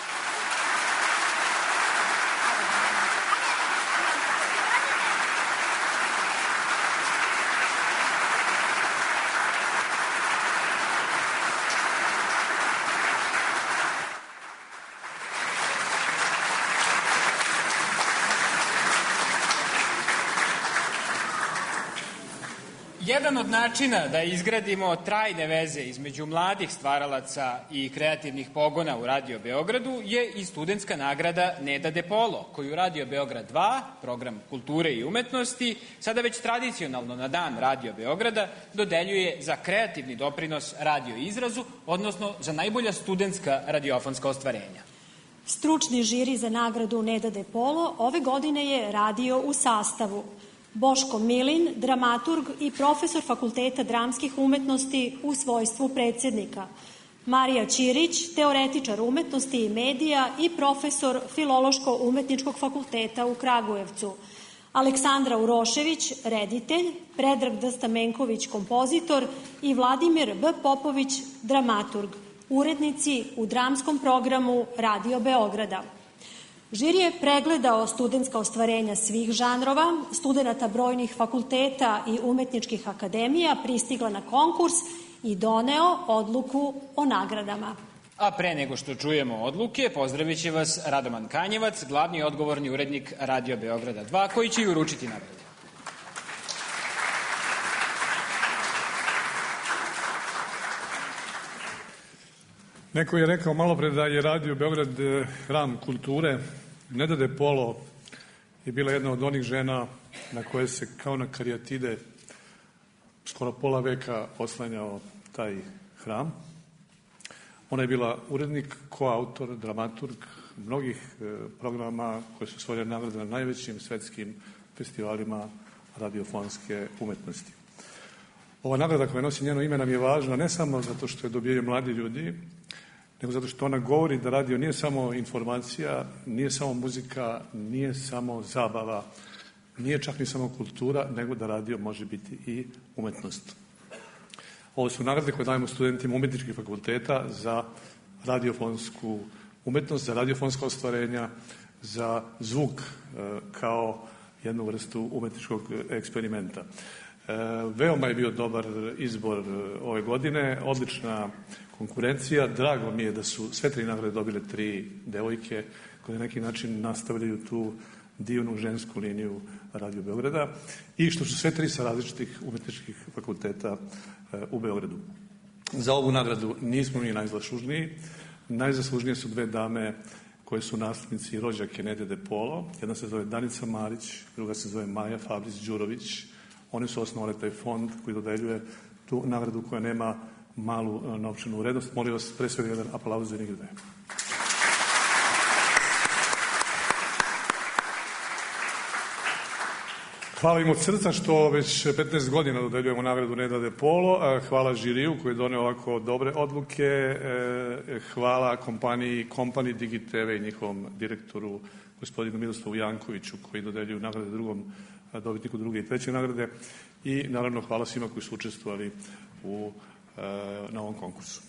Jedan od načina da izgradimo trajne veze između mladih stvaralaca i kreativnih pogona u Radio Beogradu je i studentska nagrada Neda De Polo, koju Radio Beograd 2, program kulture i umetnosti, sada već tradicionalno na dan Radio Beograda dodeljuje za kreativni doprinos radio izrazu, odnosno za najbolja studentska radiofonska ostvarenja. Stručni žiri za nagradu Neda De Polo ove godine je radio u sastavu Boško Milin, dramaturg i profesor Fakulteta dramskih umetnosti u svojstvu predsjednika, Marija Ćirić, teoretičar umetnosti i medija i profesor Filološko-umetničkog fakulteta u Kragujevcu, Aleksandra Urošević, reditelj, Predrag D. Stamenković, kompozitor i Vladimir B. Popović, dramaturg, urednici u dramskom programu Radio Beograda. Žiri je pregledao studentska ostvarenja svih žanrova, studenta brojnih fakulteta i umetničkih akademija pristigla na konkurs i doneo odluku o nagradama. A pre nego što čujemo odluke, pozdravit će vas Radoman Kanjevac, glavni i odgovorni urednik Radio Beograda 2, koji će i uručiti nagrade. Neko je rekao malo pre da je Radio Beograd hram kulture. Neda De Polo je bila jedna od onih žena na koje se kao na karijatide skoro pola veka oslanjao taj hram. Ona je bila urednik, koautor, dramaturg mnogih programa koje su osvojile nagrade na najvećim svetskim festivalima radiofonske umetnosti. Ova nagrada koja nosi njeno ime nam je važna ne samo zato što je dobijaju mladi ljudi, nego zato što ona govori da radio nije samo informacija, nije samo muzika, nije samo zabava, nije čak ni samo kultura, nego da radio može biti i umetnost. Ovo su nagrade koje dajemo studentima umetničkih fakulteta za radiofonsku umetnost, za radiofonska ostvarenja, za zvuk kao jednu vrstu umetničkog eksperimenta. Veoma je bio dobar izbor ove godine, odlična konkurencija. Drago mi je da su sve 3 nagrade dobile 3 devojke koje na neki način nastavljaju tu divnu žensku liniju Radio Beograda i što su sve 3 sa različitih umetničkih fakulteta u Beogradu. Za ovu nagradu nismo mi najzaslužniji. Najzaslužnije su 2 dame koje su nasljednici i rođake Nede de Polo. Jedna se zove Danica Marić, druga se zove Maja Fabrić-Đurović. Oni su osnovali taj fond koji dodeljuje tu nagradu koja nema malu novčanu vrednost. Molim vas, pre svega jedan aplauz za njih 2. Hvala im od srca što već 15 godina dodeljujemo nagradu Neda de Polo. Hvala žiriju koji je doneo ovako dobre odluke. Hvala kompaniji Company DigiTV i njihovom direktoru gospodinu Miroslavu Jankoviću koji dodeljuju nagrade drugom dobitniku 2. i 3. nagrade. I naravno hvala svima koji su učestvovali na ovom konkursu.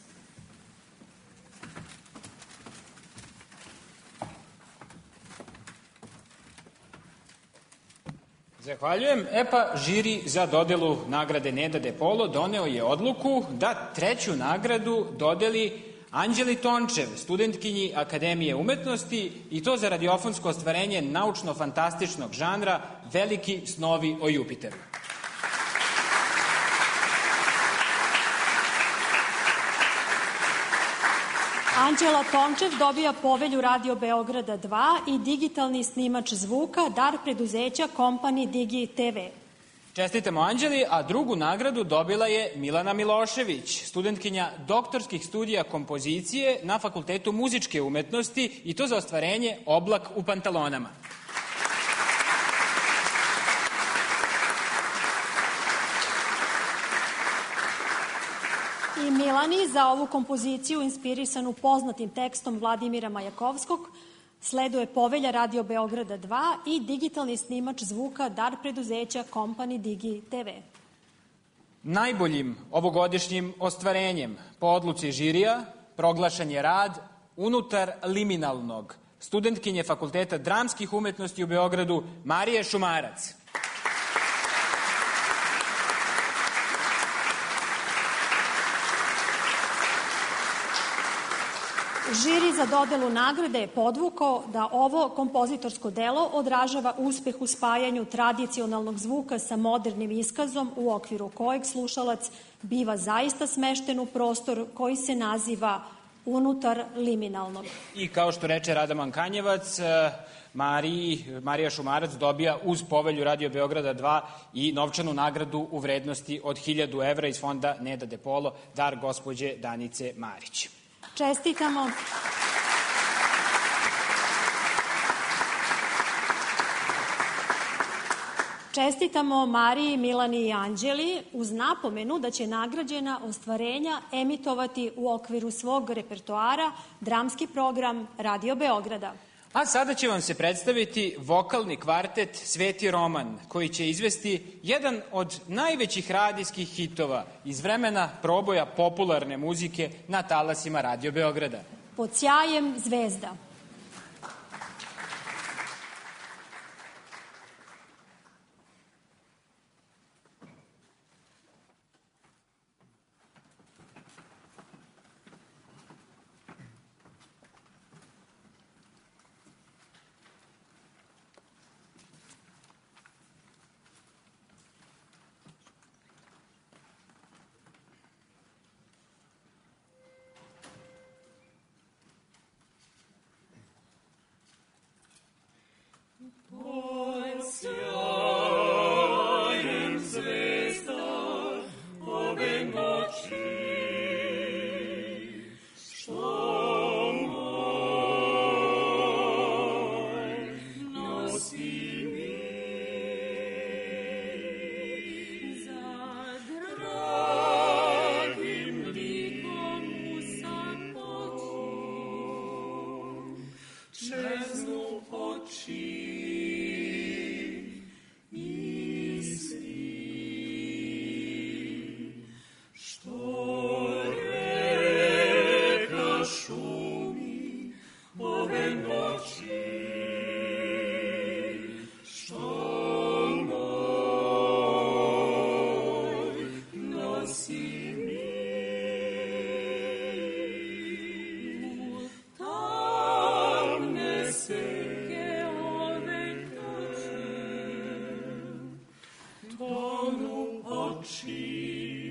Zahvaljujem. Žiri za dodelu nagrade Neda de Polo doneo je odluku da 3. nagradu dodeli Anđeli Tončev, studentkinji Akademije umetnosti, i to za radiofonsko ostvarenje naučno-fantastičnog žanra Veliki snovi o Jupiteru. Anđela Tončev dobija povelju Radio Beograda 2 i digitalni snimač zvuka, dar preduzeća Company DigiTV. Čestitamo Anđeli, a drugu nagradu dobila je Milana Milošević, studentkinja doktorskih studija kompozicije na Fakultetu muzičke umetnosti, i to za ostvarenje Oblak u pantalonama. I Milani za ovu kompoziciju inspirisanu poznatim tekstom Vladimira Majakovskog sleduje povelja Radio Beograda 2 i digitalni snimač zvuka, dar preduzeća Company DigiTV. Najboljim ovogodišnjim ostvarenjem po odluci žirija proglašen je rad unutar liminalnog studentkinje Fakulteta dramskih umetnosti u Beogradu Marije Šumarac. Žiri za dodelu nagrade je podvukao da ovo kompozitorsko delo odražava uspeh u spajanju tradicionalnog zvuka sa modernim iskazom u okviru kojeg slušalac biva zaista smešten u prostor koji se naziva unutar liminalnog. I kao što reče Radaman Kanjevac, Marija Šumarac dobija uz povelju Radio Beograda 2 i novčanu nagradu u vrednosti od 1000 evra iz fonda Neda de Polo, dar gospođe Danice Marić. Čestitamo. Čestitamo Mariji, Milani i Anđeli uz napomenu da će nagrađena ostvarenja emitovati u okviru svog repertoara dramski program Radio Beograda. A sada će vam se predstaviti vokalni kvartet Sveti Roman, koji će izvesti jedan od najvećih radijskih hitova iz vremena proboja popularne muzike na talasima Radio Beograda. Pod sjajem zvezda. čeznu oči i sni, što reka šumi ove noći, što moj nosi mir. Tamne seke ove noći tonu oči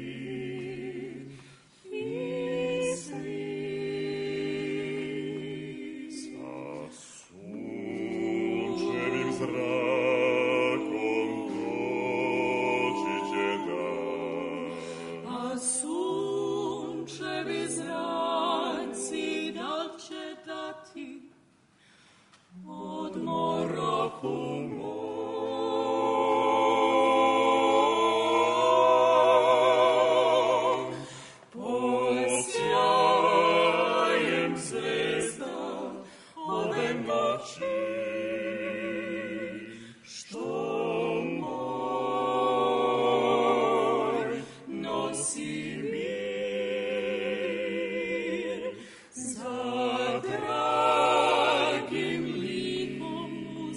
i sni. Sa sunčevim zrakom doći će dan, a sunčevi zraci da će dati odmor oku mom. Pod sjajem zvezda ove noći, što moj nosi mir, za dragim likom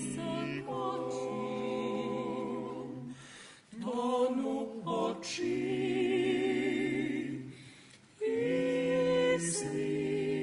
usakočom tonu oči i sni.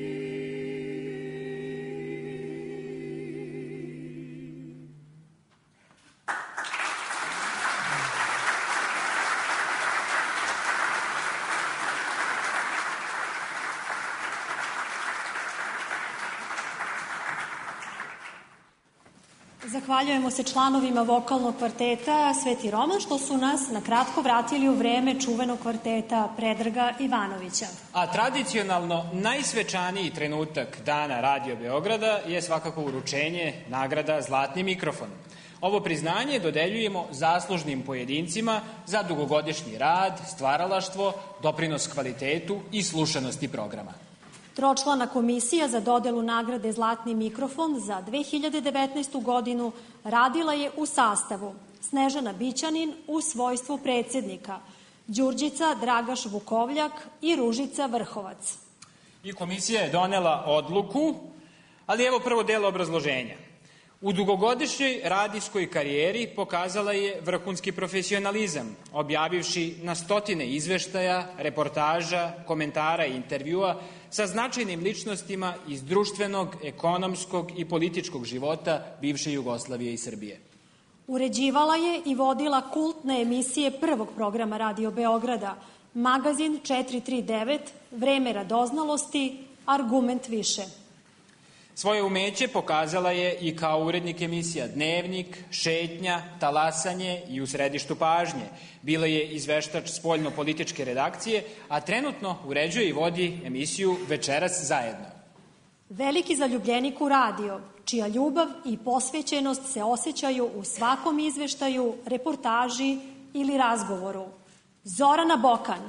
Zahvaljujemo se članovima vokalnog kvarteta Sveti Roman što su nas na kratko vratili u vreme čuvenog kvarteta Predraga Ivanovića. A tradicionalno najsvečaniji trenutak dana Radio Beograda je svakako uručenje nagrada Zlatni mikrofon. Ovo priznanje dodeljujemo zaslužnim pojedincima za dugogodišnji rad, stvaralaštvo, doprinos kvalitetu i slušanosti programa. Tročlana komisija za dodelu nagrade Zlatni mikrofon za 2019. godinu radila je u sastavu Snežana Bićanin u svojstvu predsjednika, Đurđica Dragaš Vukovljak i Ružica Vrhovac. I komisija je donela odluku, ali evo prvo delo obrazloženja. U dugogodišnjoj radijskoj karijeri pokazala je vrhunski profesionalizam, objavivši na stotine izveštaja, reportaža, komentara i intervjua sa značajnim ličnostima iz društvenog, ekonomskog i političkog života bivše Jugoslavije i Srbije. Uređivala je i vodila kultne emisije prvog programa Radio Beograda, Magazin 439, Vreme radoznalosti, Argument više. Svoje umeće pokazala je i kao urednik emisija Dnevnik, Šetnja, Talasanje i U središtu pažnje. Bila je izveštač spoljno-političke redakcije, a trenutno uređuje i vodi emisiju Večeras zajedno. Veliki zaljubljenik u radio, čija ljubav i posvećenost se osjećaju u svakom izveštaju, reportaži ili razgovoru. Zorana Bokan.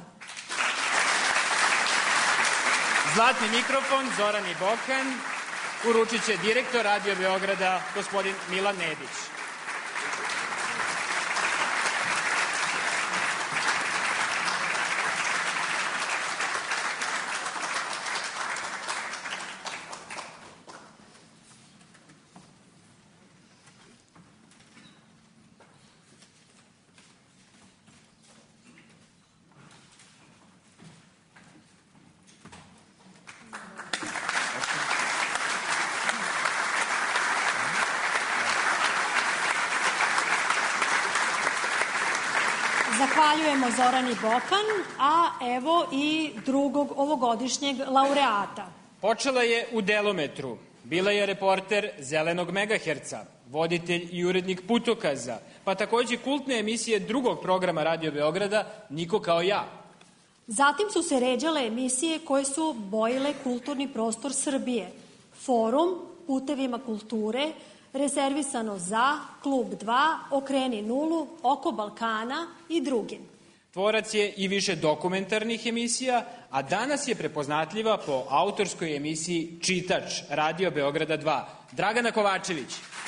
Zlatni mikrofon Zorani Bokan uručit će direktor Radio Beograda, gospodin Milan Nedić. Zahvaljujemo Zorani Bokan, a evo i drugog ovogodišnjeg laureata. Počela je u Delometru. Bila je reporter Zelenog megaherca, voditelj i urednik Putokaza, pa takođe kultne emisije drugog programa Radio Beograda Niko kao ja. Zatim su se ređale emisije koje su bojile kulturni prostor Srbije. Forum, Putevima kulture, Rezervisano za, Klub 2, Okreni nulu, Oko Balkana i drugi. Tvorac je i više dokumentarnih emisija, a danas je prepoznatljiva po autorskoj emisiji Čitač Radio Beograda 2. Dragana Kovačević.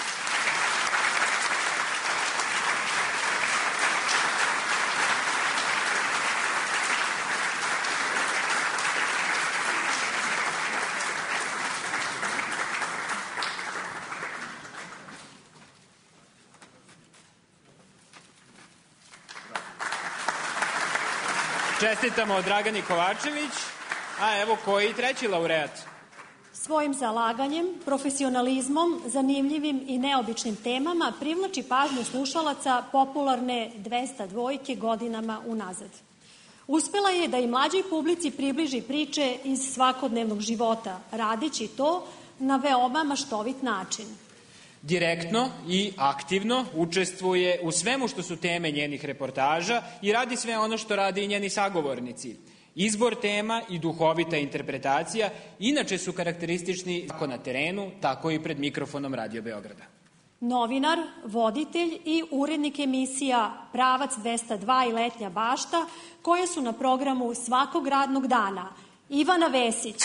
Čestitamo Dragani Kovačević, a evo koji treći laureat. Svojim zalaganjem, profesionalizmom, zanimljivim i neobičnim temama privlači pažnju slušalaca popularne 202 godinama unazad. Uspela je da i mlađoj publici približi priče iz svakodnevnog života, radeći to na veoma maštovit način. Direktno i aktivno učestvuje u svemu što su teme njenih reportaža i radi sve ono što radi i njeni sagovornici. Izbor tema i duhovita interpretacija inače su karakteristični kako na terenu, tako i pred mikrofonom Radio Beograda. Novinar, voditelj i urednik emisija Pravac 202 i Letnja bašta, koje su na programu svakog radnog dana. Ivana Vesić.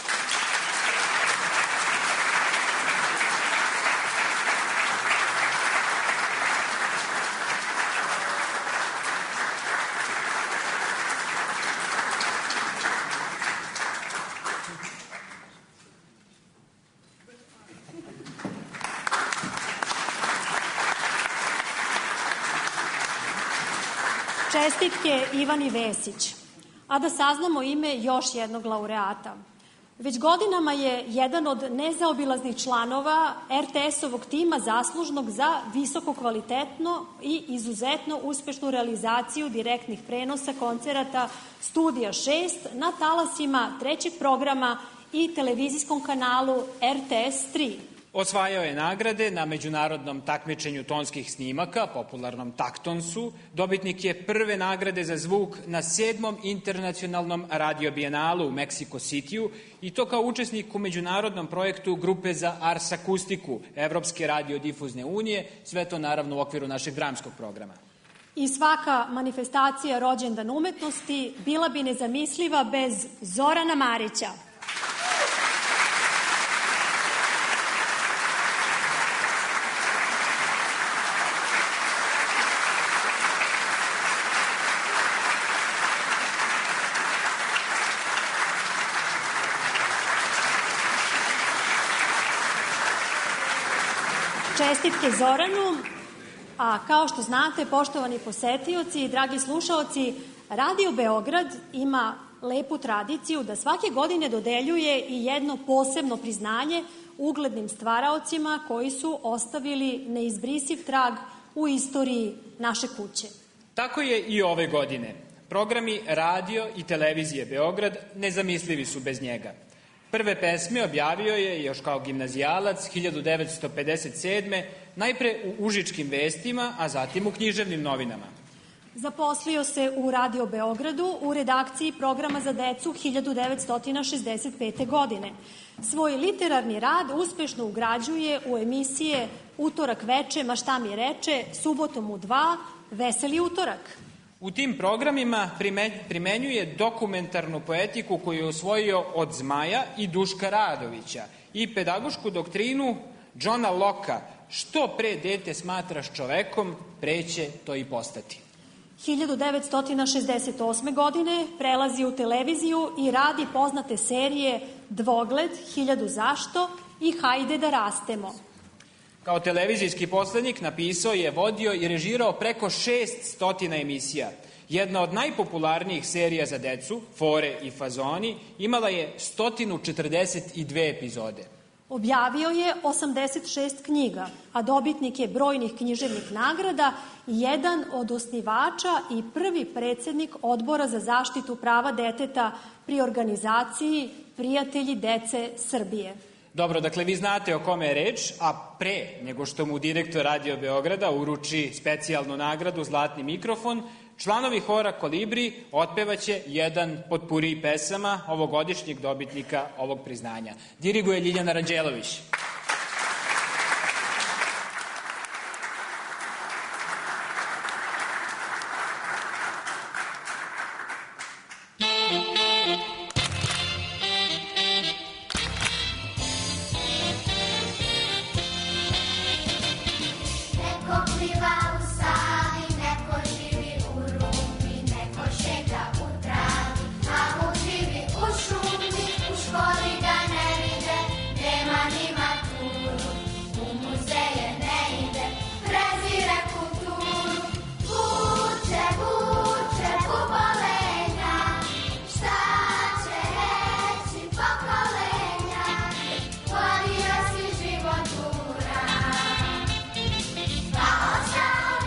Čestitke Ivani Vesić. A da saznamo ime još jednog laureata. Već godinama je jedan od nezaobilaznih članova RTS-ovog tima zaslužnog za visoko kvalitetno i izuzetno uspešnu realizaciju direktnih prenosa koncerata Studija 6 na talasima trećeg programa i televizijskom kanalu RTS 3. Osvajao je nagrade na međunarodnom takmičenju tonskih snimaka, popularnom Taktonsu. Dobitnik je prve nagrade za zvuk na 7. internacionalnom radio bijenalu u Meksiko Citiju i to kao učesnik u međunarodnom projektu Grupe za Ars Akustiku Evropske radiodifuzne unije, sve to naravno u okviru našeg dramskog programa. I svaka manifestacija rođendan umetnosti bila bi nezamisliva bez Zorana Marića. Čestitke Zoranu, a kao što znate, poštovani posetioci i dragi slušaoci, Radio Beograd ima lepu tradiciju da svake godine dodeljuje i jedno posebno priznanje uglednim stvaraocima koji su ostavili neizbrisiv trag u istoriji naše kuće. Tako je i ove godine. Programi radio i televizije Beograd nezamislivi su bez njega. Prve pesme objavio je još kao gimnazijalac 1957. najpre u Užičkim vestima, a zatim u književnim novinama. Zaposlio se u Radio Beogradu u redakciji programa za decu 1965. godine. Svoj literarni rad uspešno ugrađuje u emisije Utorak veče, ma šta mi reče, Subotom u 2, Veseli utorak. U tim programima primenjuje dokumentarnu poetiku koju je osvojio od Zmaja i Duška Radovića i pedagošku doktrinu Johna Locka, što pre dete smatraš čovekom, pre će to i postati. 1968. godine prelazi u televiziju i radi poznate serije Dvogled, 1000 zašto i Hajde da rastemo. Kao televizijski poslednik napisao je, vodio i režirao preko 600 emisija. Jedna od najpopularnijih serija za decu, Fore i fazoni, imala je 142 epizode. Objavio je 86 knjiga, a dobitnik je brojnih književnih nagrada i jedan od osnivača i prvi predsednik Odbora za zaštitu prava deteta pri organizaciji Prijatelji dece Srbije. Dobro, dakle, vi znate o kome je reč, a pre nego što mu direktor Radio Beograda uruči specijalnu nagradu Zlatni mikrofon, članovi hora Kolibri otpevaće jedan potpuri pesama ovogodišnjeg dobitnika ovog priznanja. Diriguje Ljiljana Ranđelović. pliva u Savi, neko živi u Rumi, neko šeta u travi, a mu živi u šumi, u školi ga ne vide, nema ni maturu, u muzeje ne ide, prezire kulturu. Vuče, vuče pokolenja, šta će reći pokolenja, vodio si život ura. Pa ostao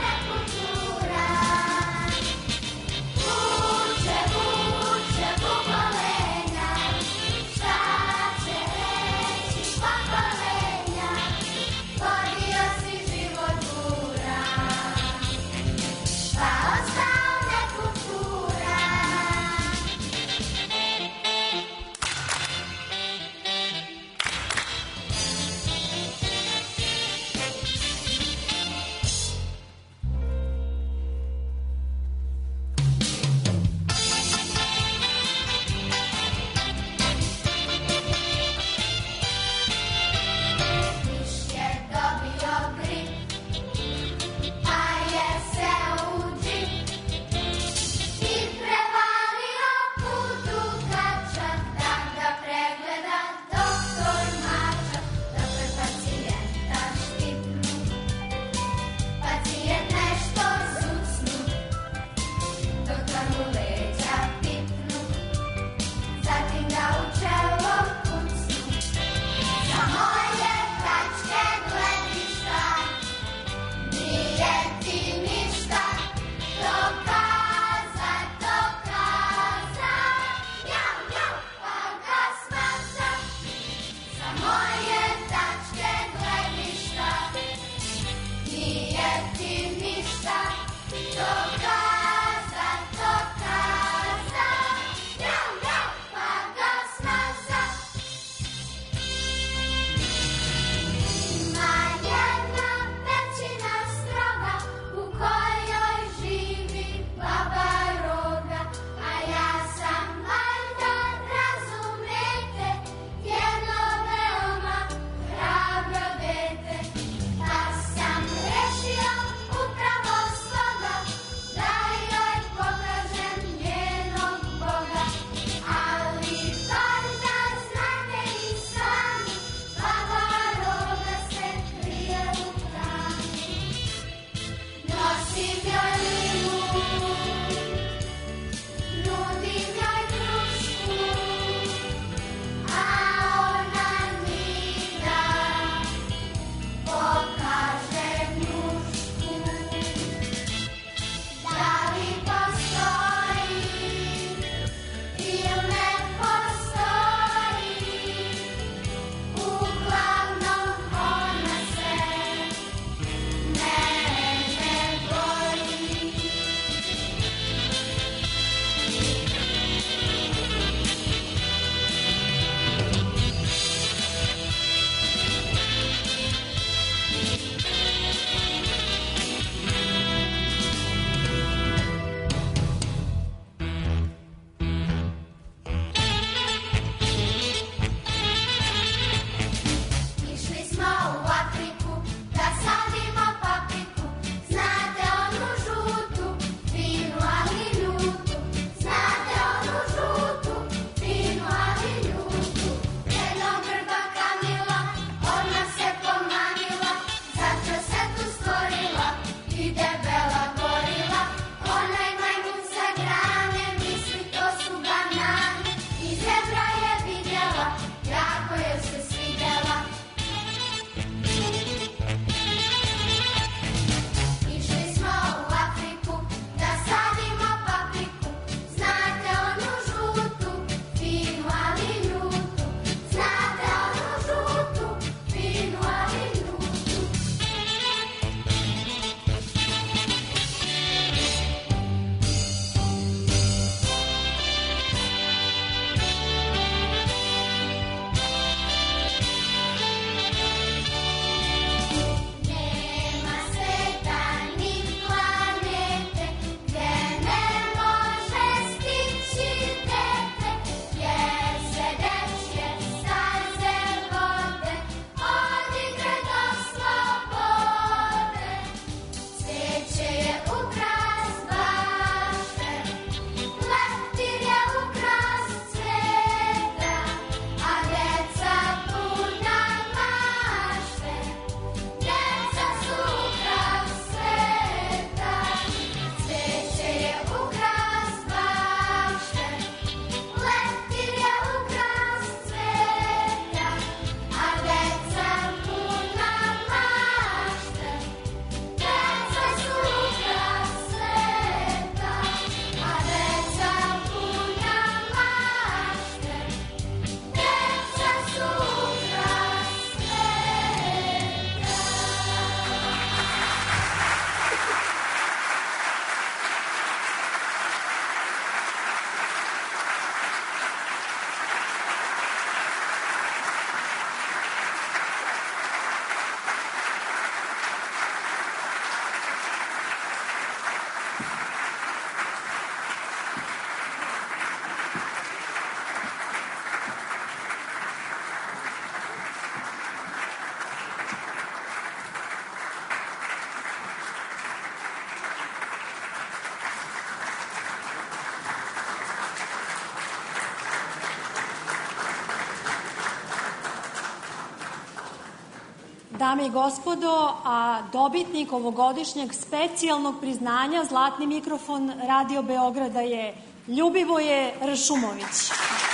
Dame i gospodo, a dobitnik ovogodišnjeg specijalnog priznanja Zlatni mikrofon Radio Beograda je Ljubivoje Ršumović.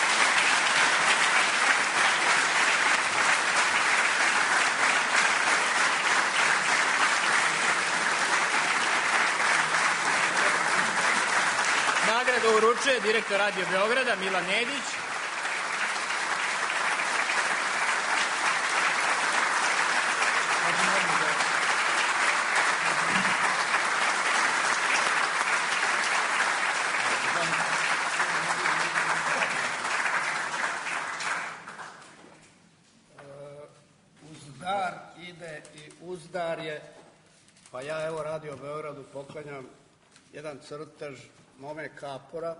Nagradu uručuje direktor Radio Beograda Milan Nedić. Uzdar ide i uzdar je, pa ja evo Radio Beogradu poklanjam jedan crtež Mome Kapora,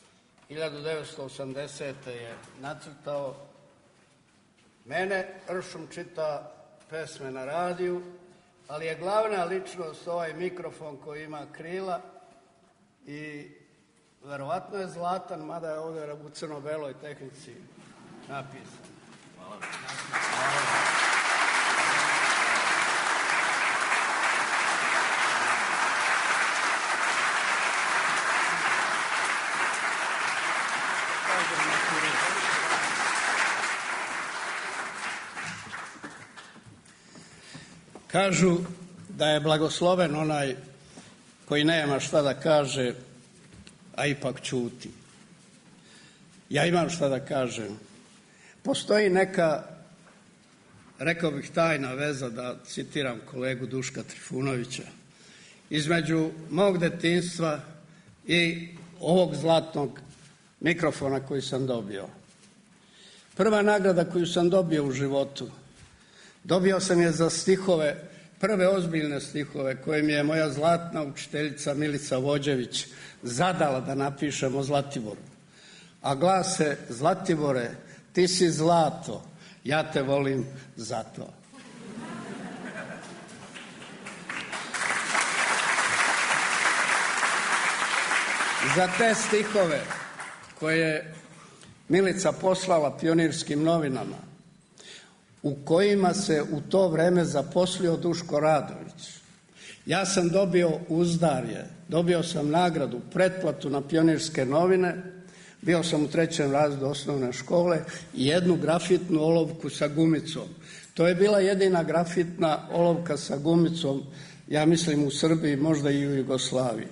1980. je nacrtao. Mene Ršum čita pesme na radiju, ali je glavna ličnost ovaj mikrofon koji ima krila i verovatno je zlatan, mada je ovdje u crno-beloj tehnici napisan. Hvala. Kažu da je blagosloven onaj koji nema šta da kaže, a ipak ćuti. Ja imam šta da kažem. Postoji neka, rekao bih, tajna veza, da citiram kolegu Duška Trifunovića, između mog detinjstva i ovog zlatnog mikrofona koji sam dobio. Prva nagrada koju sam dobio u životu, dobio sam je za stihove, prve ozbiljne stihove koje mi je moja zlatna učiteljica Milica Vođević zadala da napišem o Zlatiboru. A glase: Zlatibore, ti si zlato, ja te volim zato. Za te stihove koje je Milica poslala Pionirskim novinama, u kojima se u to vreme zaposlio Duško Radović, ja sam dobio uzdarje, dobio sam nagradu, pretplatu na Pionirske novine, bio sam u 3. razredu osnovne škole i jednu grafitnu olovku sa gumicom. To je bila jedina grafitna olovka sa gumicom, ja mislim u Srbiji, možda i u Jugoslaviji.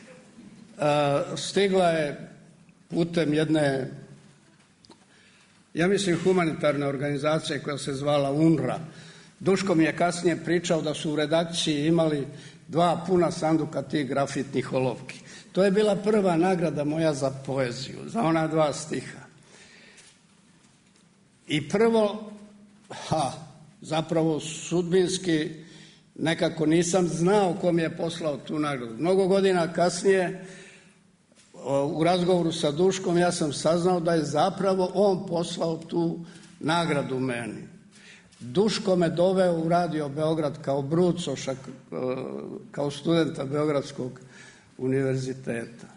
Stigla je putem jedne, ja mislim, humanitarne organizacije koja se zvala UNRWA. Duško mi je kasnije pričao da su u redakciji imali 2 puna sanduka tih grafitnih olovki. To je bila prva nagrada moja za poeziju, za ona 2 stiha. I prvo, zapravo sudbinski, nekako nisam znao ko mi je poslao tu nagradu. Mnogo godina kasnije, u razgovoru sa Duškom, ja sam saznao da je zapravo on poslao tu nagradu meni. Duško me doveo u Radio Beograd kao brucoša, kao studenta Beogradskog univerziteta.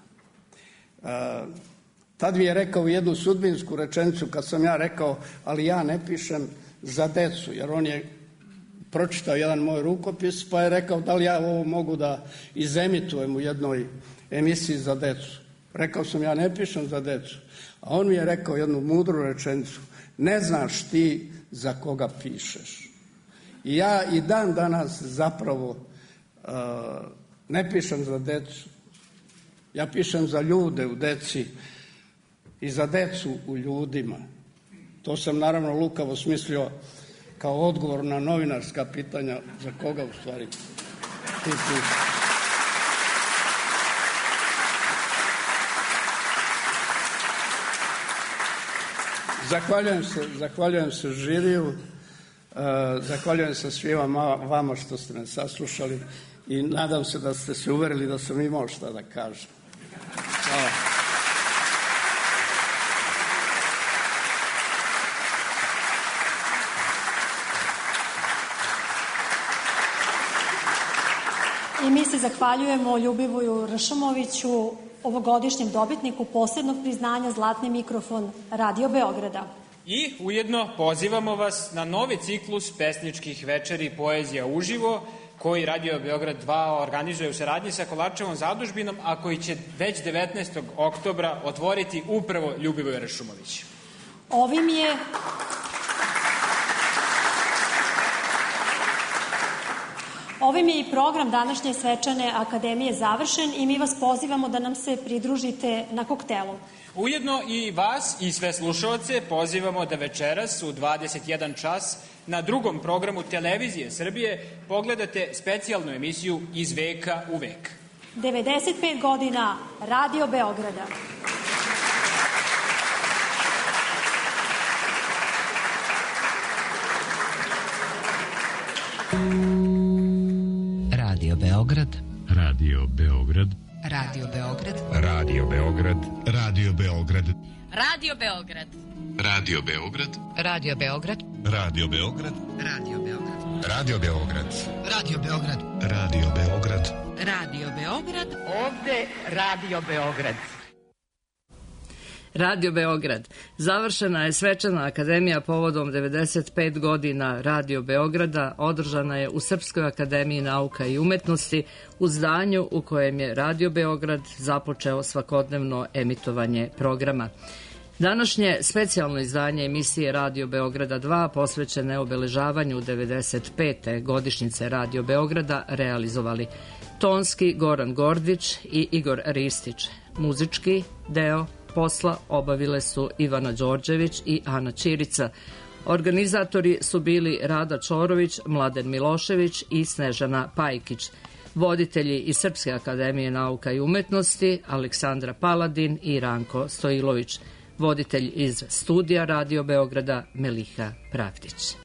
Tad mi je rekao jednu sudbinsku rečenicu kad sam ja rekao, ali ja ne pišem za decu, jer on je pročitao jedan moj rukopis, pa je rekao da li ja ovo mogu da izemitujem u jednoj emisiji za decu. Rekao sam, ja ne pišem za decu. A on mi je rekao jednu mudru rečenicu: ne znaš ti za koga pišeš. I ja i dan danas zapravo ne pišem za decu. Ja pišem za ljude u deci i za decu u ljudima. To sam naravno lukavo smislio kao odgovor na novinarska pitanja za koga u stvari ti pišeš. Zahvaljujem se žiriju, zahvaljujem se svima vama što ste me saslušali i nadam se da ste se uverili da sam imao šta da kažem. Hvala. I mi se zahvaljujemo Ljubivoju Ršumoviću, ovogodišnjem dobitniku posebnog priznanja Zlatni mikrofon Radio Beograda. I ujedno pozivamo vas na novi ciklus pesničkih večeri Poezija uživo, koji Radio Beograd 2 organizuje u saradnji sa Kolarčevom zadužbinom, a koji će već 19. oktobra otvoriti upravo Ljubivoj Ršumović. Ovim je i program današnje svečane akademije završen i mi vas pozivamo da nam se pridružite na koktelu. Ujedno i vas i sve slušaoce pozivamo da večeras u 21 čas na drugom programu Televizije Srbije pogledate specijalnu emisiju Iz veka u vek. 95 godina Radio Beograda. Radio Beograd. Radio Beograd. Radio Beograd. Radio Beograd. Radio Beograd. Radio Beograd. Radio Beograd. Radio Beograd. Radio Beograd. Radio Beograd. Radio Beograd. Radio Beograd. Radio Beograd. Radio Beograd. Ovde Radio Beograd. Radio Beograd. Završena je svečana akademija povodom 95 godina Radio Beograda. Održana je u Srpskoj akademiji nauka i umetnosti u zdanju u kojem je Radio Beograd započeo svakodnevno emitovanje programa. Današnje specijalno izdanje emisije Radio Beograda 2 posvećene obeležavanju 95. godišnjice Radio Beograda realizovali tonski Goran Gordić i Igor Ristić. Muzički deo posla obavile su Ivana Đorđević i Ana Ćirica. Organizatori su bili Rada Čorović, Mladen Milošević i Snežana Pajkić. Voditelji iz Srpske akademije nauka i umetnosti Aleksandra Paladin i Ranko Stojilović. Voditelj iz studija Radio Beograda Meliha Pravdić.